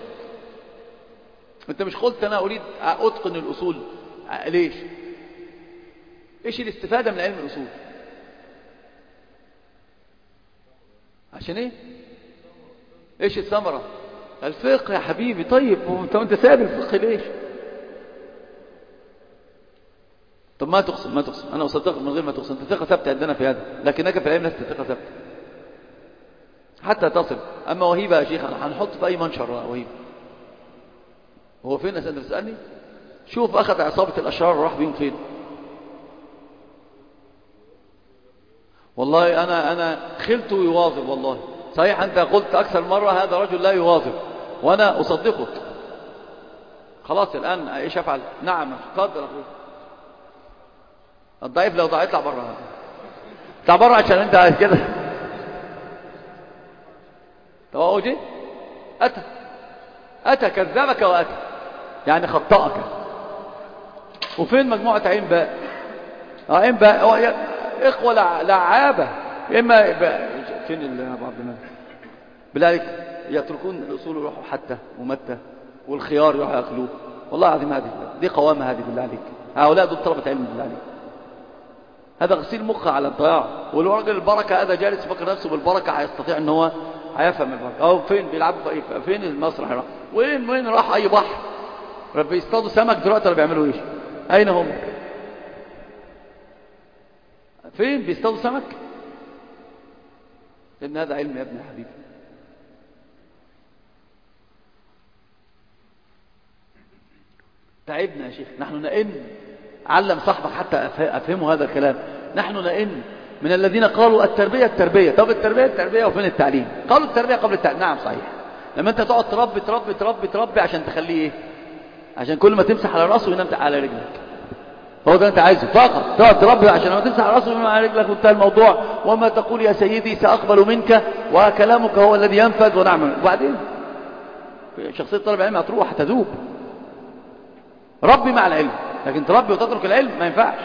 أنت مش قلت أنا أريد أتقن الأصول؟ ليش؟ إيش الاستفادة من علم الأصول؟ عشان إيه؟ إيش الثمرة؟ الفقه يا حبيبي. طيب وانت ساب الفقه ليش؟ طب ما تقسم انا اصدقك من غير ما تقسم. انت ثقه ثابته عندنا في هذا، لكنك في العلم لست ثقه ثابته حتى تصل. اما وهيبه يا شيخ هنحط في اي منشر وهيبه. هو فين انت بتسالني؟ شوف اخذ عصابه الاشرار وراح بيهم فين. والله انا خلته يواظب. والله صحيح انت قلت اكثر مره هذا رجل لا يواظب، وانا اصدقك. خلاص الان ايش افعل؟ نعم اتفضل يا اخوي. الضعيف لو ضاع يطلع بره، اطلع بره عشان انت عايز كده. طب هو جه اتى كذبك واتى، يعني خطأك. وفين مجموعه عين باء؟ عين باء اخوه لعابه. اما فين ابو عبد المنعم؟ بالله عليك يتركون الاصول يروحوا حتى ومتى والخيار يروحوا ياكلوه. والله العظيم هذه دي قوامه هذه. بالله عليك هؤلاء دول طلبه علم. بالله عليك هذا غسيل مخ على الضياع. والراجل البركه هذا جالس يفكر نفسه بالبركه، هيستطيع ان هو هيفهم البركه. اهو فين بيلعبوا فين المسرح؟ راح وين راح؟ اي بحر بيصطادوا سمك دلوقتي ولا بيعملوا ايش؟ اين هم؟ فين بيصطادوا سمك؟ لان هذا علم يا ابن حبيبي. تعبنا يا شيخ. نحن نئن. علم صاحبك حتى أفهموا هذا الكلام. نحن نئن من الذين قالوا التربية. طب التربية وفين التعليم؟ قالوا التربية قبل التعليم. نعم صحيح. لما انت تقعد تربي عشان تخليه ايه؟ عشان كل ما تمسح على راسه ينام على رجلك. هو ده انت عايزه فقط. تقعد تربي عشان لما تمسح على راسه ينام على رجلك وانتهى الموضوع. وما تقول يا سيدي سأقبل منك وكلامك هو الذي ينفذ ونعمل. وبعدين شخصية طالب العلم هتروح هتذوب. ربي مع العلم، لكن تربي وتترك العلم ما ينفعش.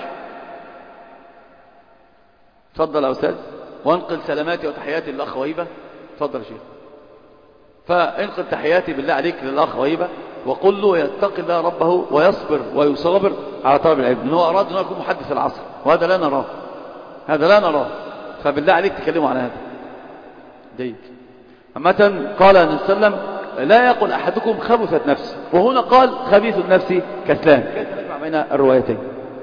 تفضل يا أستاذ. وانقل سلاماتي وتحياتي للأخ وهيبة. تفضل يا شيخ. فانقل تحياتي بالله عليك للأخ وهيبة، وقل له يتقي الله ربه ويصبر ويصابر على طلب العلم. إنه أراد أنه يكون محدث العصر، وهذا لا نراه. فبالله عليك تكلموا على هذا. جيد. عامة قال النبي صلى الله عليه وسلم لا يقل أحدكم خبثت نفسه، وهنا قال خبيث النفس كسلان. كيف نجمع بين الروايتين؟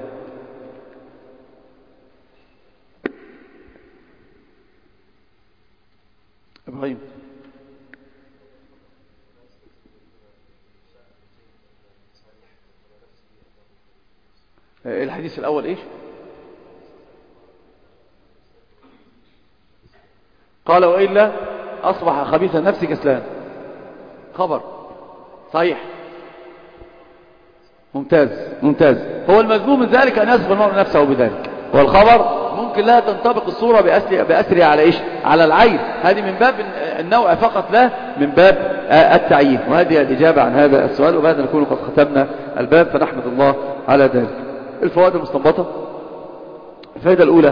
إبراهيم الحديث الأول إيش؟ قال وإلا أصبح خبيث النفس كسلان. خبر صحيح. ممتاز. هو المذموم من ذلك أن يصف المرء نفسه بذلك، والخبر ممكن لا تنطبق الصورة بأسرها على إيش؟ على العين. هذه من باب النوع فقط، لا من باب التعيين. وهذه الإجابة عن هذا السؤال، وبهذا نكون قد ختمنا الباب، فنحمد الله على ذلك. الفوائد المستنبطة. الفائدة الأولى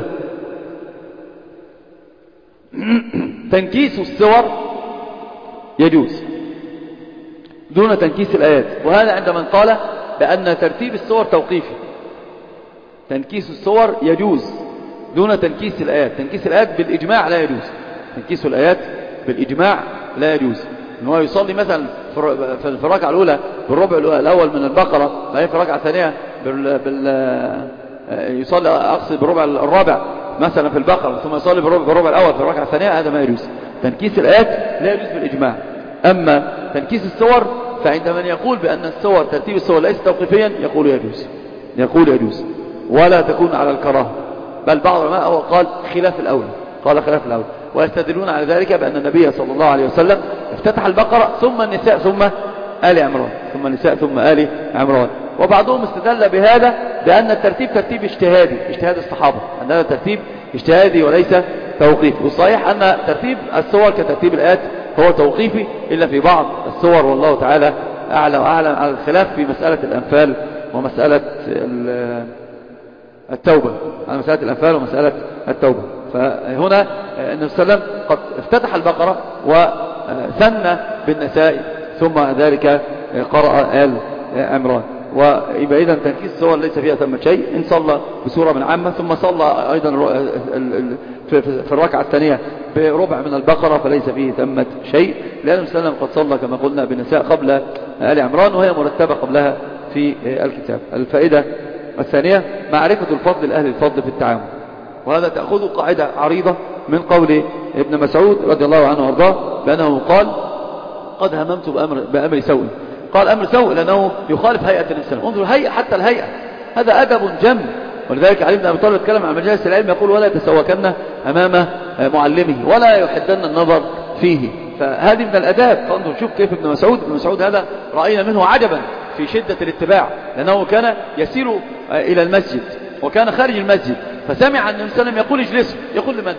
تنكيس الصور يجوز دون تنكيس الآيات، وهذا عند من قال بأن ترتيب الصور توقيفي. تنكيس الصور يجوز دون تنكيس الآيات. تنكيس الآيات بالإجماع لا يجوز. تنكيس الآيات بالإجماع لا يجوز. إن هو يصلي مثلا في الركعة الأولى بالربع الأول من البقرة، بعدين في الركعة الثانية يصلي أقصد بالربع الرابع مثلا في البقرة، ثم يصلي بالربع الأول في الركعة الثانية، هذا ما يجوز. تنكيس الآيات لا يجوز بالإجماع. أما تنكيس الصور فعند من يقول بأن الصور ترتيب الصور ليس توقيفيا يقول يجوز ولا تكون على الكراهة. بل بعض العلماء هو قال خلاف الأولى، قال خلاف الأولى، ويستدلون على ذلك بأن النبي صلى الله عليه وسلم افتتح البقرة ثم النساء ثم آل عمران، ثم النساء ثم آل عمران. وبعضهم استدل بهذا بأن الترتيب ترتيب اجتهادي، اجتهاد الصحابة، أن هذا ترتيب اجتهادي وليس توقيفي. والصحيح أن ترتيب السور كترتيب الآيات هو توقيفي إلا في بعض السور، والله تعالى أعلى وأعلم على الخلاف في مسألة الأنفال ومسألة التوبة، على مسألة الأنفال ومسألة التوبة. فهنا النبي صلى الله عليه وسلم قد افتتح البقرة وثنى بالنساء ثم ذلك قرأ آل عمران. ويبقى إذن تنكيس السور ليس فيها ثم شيء، إن صلى بسورة من عامة ثم صلى أيضا في الركعة الثانية بربع من البقرة فليس فيه ثمة شيء، لأن النبي صلى الله عليه وسلم قد صلى كما قلنا بالنساء قبل آل عمران وهي مرتبة قبلها في الكتاب. الفائدة الثانية معرفة الفضل لأهل الفضل في التعامل، وهذا تأخذ قاعدة عريضة من قول ابن مسعود رضي الله عنه وارضاه بأنه قال قد هممت بأمر سوء. قال أمر سوء لأنه يخالف هيئة الإنسان. انظر هيئة، حتى الهيئة هذا أدب جم، ولذلك علي بن أبي طالب يتكلم عن مجالس العلم يقول ولا يتسوكن أمام معلمه ولا يحدن النظر فيه، فهذه من الأداب. فانظر شوف كيف ابن مسعود هذا رأينا منه عجبا في شدة الاتباع، لأنه كان يسير إلى المسجد وكان خارج المسجد فسمع أن النبي صلى الله عليه وسلم يقول اجلسوا، يقول لمن؟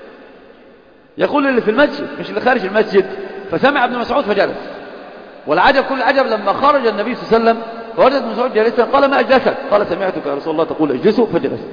يقول اللي في المسجد مش اللي خارج المسجد. فسمع ابن مسعود فجلس، والعجب كل العجب لما خرج النبي صلى الله عليه وسلم فوجد ابن مسعود جالسا قال ما أجلسك؟ قال سمعتك يا رسول الله تقول اجلسوا فجلست.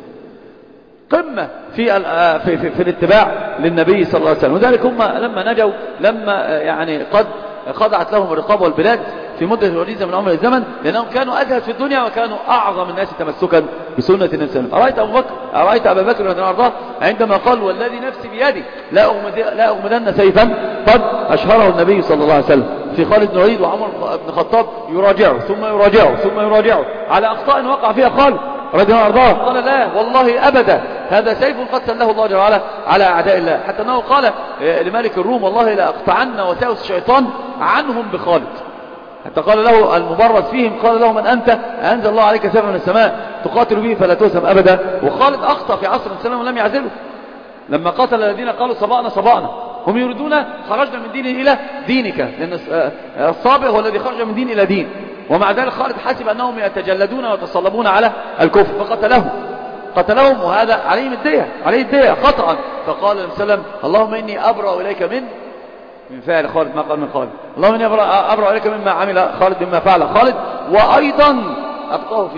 قمة في الاتباع للنبي صلى الله عليه وسلم. وذلك هم لما نجوا، لما يعني قد خضعت لهم الرقاب والبلاد في مدة وجيزة من عمر الزمن، لأنهم كانوا أزهد في الدنيا وكانوا أعظم الناس تمسكا بسنة النبي صلى الله عليه وسلم. أرأيت أبا بكر رضي الله عنه عندما قال والذي نفسي بيدي لا أغمدن سيفا قد أشهره النبي صلى الله عليه وسلم في خالد بن الوليد وعمر بن الخطاب يراجعه ثم يراجعه على أخطاء وقع فيها خالد رضي الله عنه، قال لا والله أبدا هذا سيف قد سله الله جل وعلا على أعداء الله، حتى أنه قال لملك الروم والله لا أقطعن وساوس الشيطان عنهم بخالد، حتى قال له المبرز فيهم قال له من أنت؟ أنزل الله عليك سيفا من السماء تقاتل به فلا تهزم أبدا. وخالد أخطأ في عصر السلام ولم يعزله لما قاتل الذين قالوا صبأنا هم يريدون خرجنا من دين إلى دينك، لأن الصابئ هو الذي خرج من دين إلى دين، ومع ذلك خالد حسب أنهم يتجلدون ويتصلبون على الكفر فقتلهم وهذا عليه الدية خطأ. فقال النبي صلى الله عليه وسلم اللهم إني أبرأ إليك من فعل خالد ما قال من خالد، اللهم إني أبرأ إليك مما عمل خالد مما فعل خالد، وأيضا أبقاه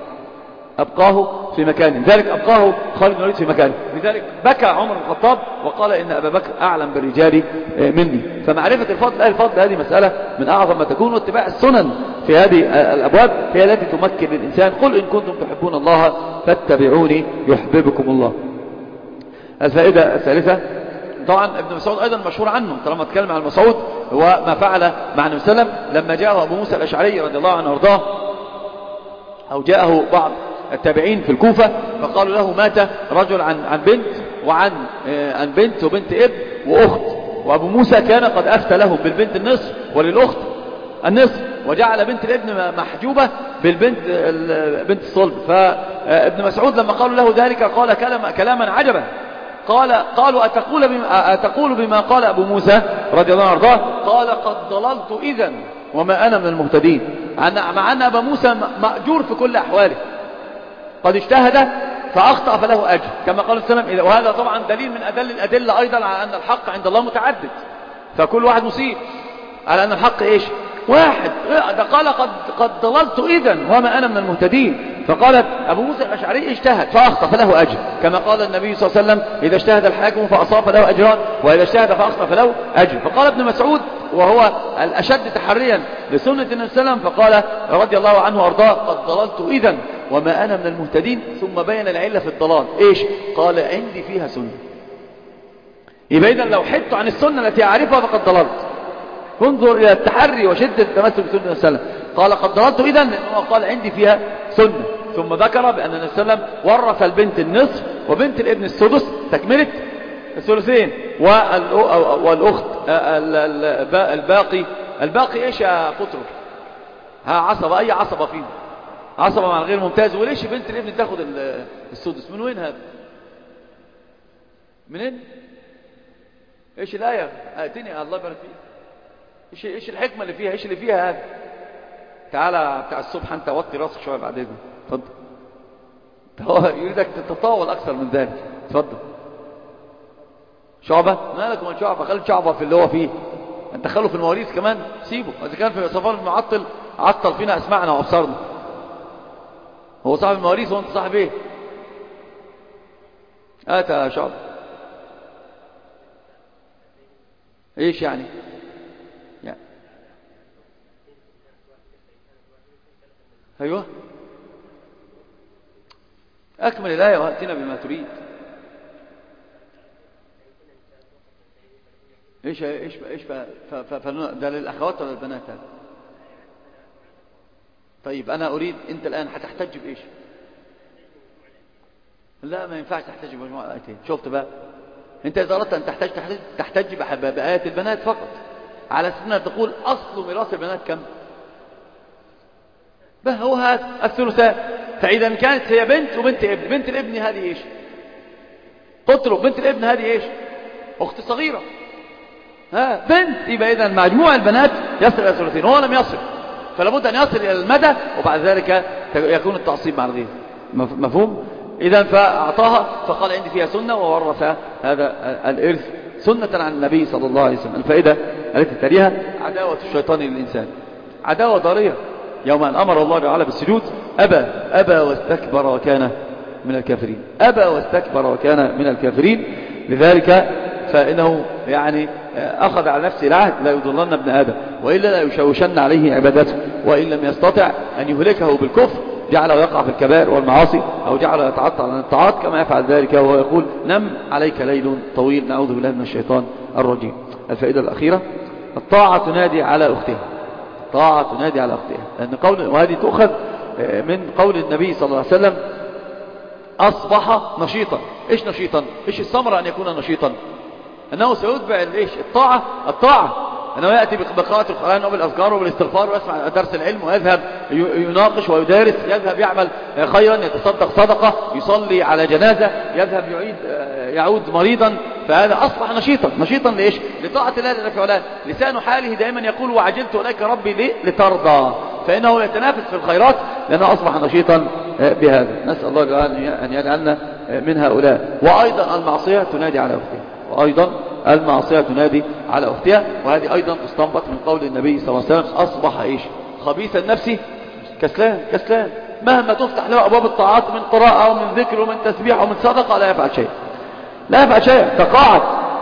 في مكانه ذلك أبقاه خالد بن الوليد في مكانه. لذلك بكى عمر بن الخطاب وقال إن أبا بكر أعلم بالرجال مني. فمعرفة الفضل هذه مسألة من أعظم ما تكون، واتباع السنن في هذه الأبواب هي التي تمكن الإنسان. قل إن كنتم تحبون الله فاتبعوني يحببكم الله. الفائدة الثالثة طبعا ابن مسعود أيضا مشهور عنه طالما تكلم عن مسعود وما فعل مع النبي صلى الله عليه وسلم لما جاءه أبو موسى الأشعري رضي الله عنه وارضاه، أو جاءه بعض التابعين في الكوفة فقالوا له مات رجل عن بنت وبنت ابن وأخت، وأبو موسى كان قد أفتى لهم بالبنت النصف وللأخت النصف، وجعل بنت الابن محجوبة بنت الصلب. فابن مسعود لما قالوا له ذلك قال كلاما عجبا، قالوا أتقول بما قال أبو موسى رضي الله عنه وارضاه؟ قال قد ضللت إذن وما أنا من المهتدين، مع أن أبا موسى مأجور في كل أحواله، قد اجتهد فأخطأ فله أجر كما قال السلام. وهذا طبعا دليل من الأدلة أيضا على أن الحق عند الله متعدد، فكل واحد مصيب على أن الحق إيش؟ واحد. قال قد ضللت إذن وما أنا من المهتدين. فقالت أبو موسى الأشعري اجتهد فأخطأ فله أجر كما قال النبي صلى الله عليه وسلم إذا اجتهد الحاكم فأصاب فله أجران وإذا اجتهد فأخطأ فله أجر. فقال ابن مسعود وهو الأشد تحريا لسنة النبي صلى الله عليه وسلم فقال رضي الله عنه وارضاه قد ضللت إذن وما أنا من المهتدين، ثم بين العلة في الضلال إيش؟ قال عندي فيها سنة. يبقى إذن لو حدت عن السنة التي أعرفها فقد ضللت. انظر إلى التحري وشدة التمسك بسنة النبي صلى الله عليه وسلم. قال قد ضللت إذن لأنه قال عندي فيها سنة، ثم ذكر بأن النبي صلى الله عليه وسلم ورث البنت النصف وبنت الابن السدس تكملة الثلثين، والأخت الباقي إيش يا قطر؟ ها عصبة، أي عصبة فيه؟ عصبة مع الغير ممتاز. وليش بنت الابن تاخد السدس؟ من وين هذا؟ منين؟ ايش الآية؟ آتني الله يبارك فيك. ايش الحكمة اللي فيها؟ ايش اللي فيها هذا؟ تعالى بتاع الصبح انت وطي راسك شوية بعد اذنك. اتفضل. هو يريدك تتطاول اكثر من ذلك. اتفضل. شعبة؟ مالك ومن شعبة؟ خلي شعبة في اللي هو فيه. انت خلوا في المواريث كمان سيبه. اذا كان في صفان المعطل عطل فينا اسمعنا وابصارنا. هو صاحب المواريث وانت صاحب ايه؟ يا شعبة. ايش يعني؟ ايوه اكمل الآية واتنا بما تريد. ايش ده للاخوات ولا البنات هذا؟ طيب انا اريد، انت الان هتحتج بايش؟ لا ما ينفعش تحتج بمجموعة الايتين. شفت بقى؟ انت اذا اردت ان تحتج بآيات البنات فقط، على اساس انها تقول اصل ميراث البنات كم؟ هو هذا الثلثان. فاذا كانت هي بنت وبنت ابن، بنت الابن هذه ايش؟ تطلب بنت الابن هذه ايش؟ اخت صغيرة. بنت. يبقى اذا مجموع البنات يصل الى ثلثين، هو لم يصل، فلا بد ان يصل الى المدى، وبعد ذلك يكون التعصيب مع الغير. مفهوم؟ اذا فاعطاها، فقال عندي فيها سنة، وورث هذا الارث سنة عن النبي صلى الله عليه وسلم. الفائدة التي تليها عداوة الشيطان للإنسان، عداوة ضارية. يوم أن أمر الله تعالى بالسجود أبى واستكبر وكان من الكافرين. أبى واستكبر وكان من الكافرين. لذلك فإنه يعني أخذ على نفسه العهد: لا يضلن ابن آدم وإلا لا يشوشن عليه عبادته، وإن لم يستطع أن يهلكه بالكفر جعله يقع في الكبائر والمعاصي، أو جعله يتعطل عن الطاعات كما يفعل ذلك وهو يقول: نم عليك ليل طويل. نعوذ بالله من الشيطان الرجيم. الفائدة الأخيرة: الطاعة تنادي على أختها. الطاعة تنادي على أختها، لأن وهذه تؤخذ من قول النبي صلى الله عليه وسلم: أصبح نشيطا. إيش نشيطا؟ إيش الثمرة أن يكون نشيطا؟ أنه سيتبع الطاعة أنه يأتي بقراءة القرآن وبالأذكار وبالاستغفار ويسمع درس العلم، ويذهب يناقش ويدارس، يذهب يعمل خيرا، يتصدق صدقة، يصلي على جنازة، يذهب يعود مريضا. فهذا أصبح نشيطا لإيش؟ لطاعة الله جل في علاه. لسان حاله دائما يقول: وعجلت إليك ربي لترضى. فإنه يتنافس في الخيرات لأنه أصبح نشيطا بهذا. نسأل الله أن يجعلنا من هؤلاء. وأيضا المعصية تنادي على أختها. وهذه أيضا تستنبط من قول النبي صلى الله عليه وسلم: أصبح إيش؟ خبيث النفس كسلان. مهما تفتح له أبواب الطاعات من قراءة ومن ذكر ومن تسبيح ومن صدقة لا يفعل شيء. تقاعد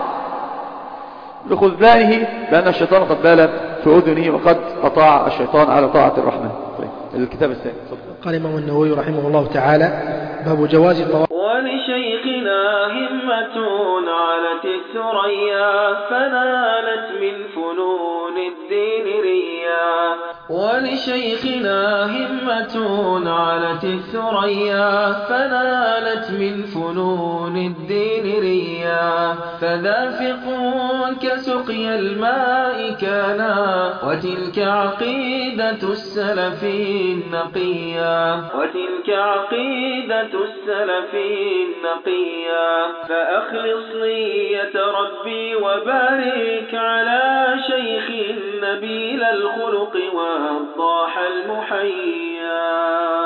لخذلانه، لأن الشيطان قد بال في أذنه، وقد أطاع الشيطان على طاعة الرحمن. الكتاب الثاني. قال الإمام النووي رحمه الله تعالى: باب جواز الطواف. ولشيخنا همة علت الثريا فنالت من فنون الدين ريا. ولشيخنا همة علت الثريا فنالت من فنون الدين ريا. فذافق كسقي الماء كانا وتلك عقيدة السلف النقيا. فأخلص نية ربي وبارك على شيخ نبيل الخلق وضاح المحيا.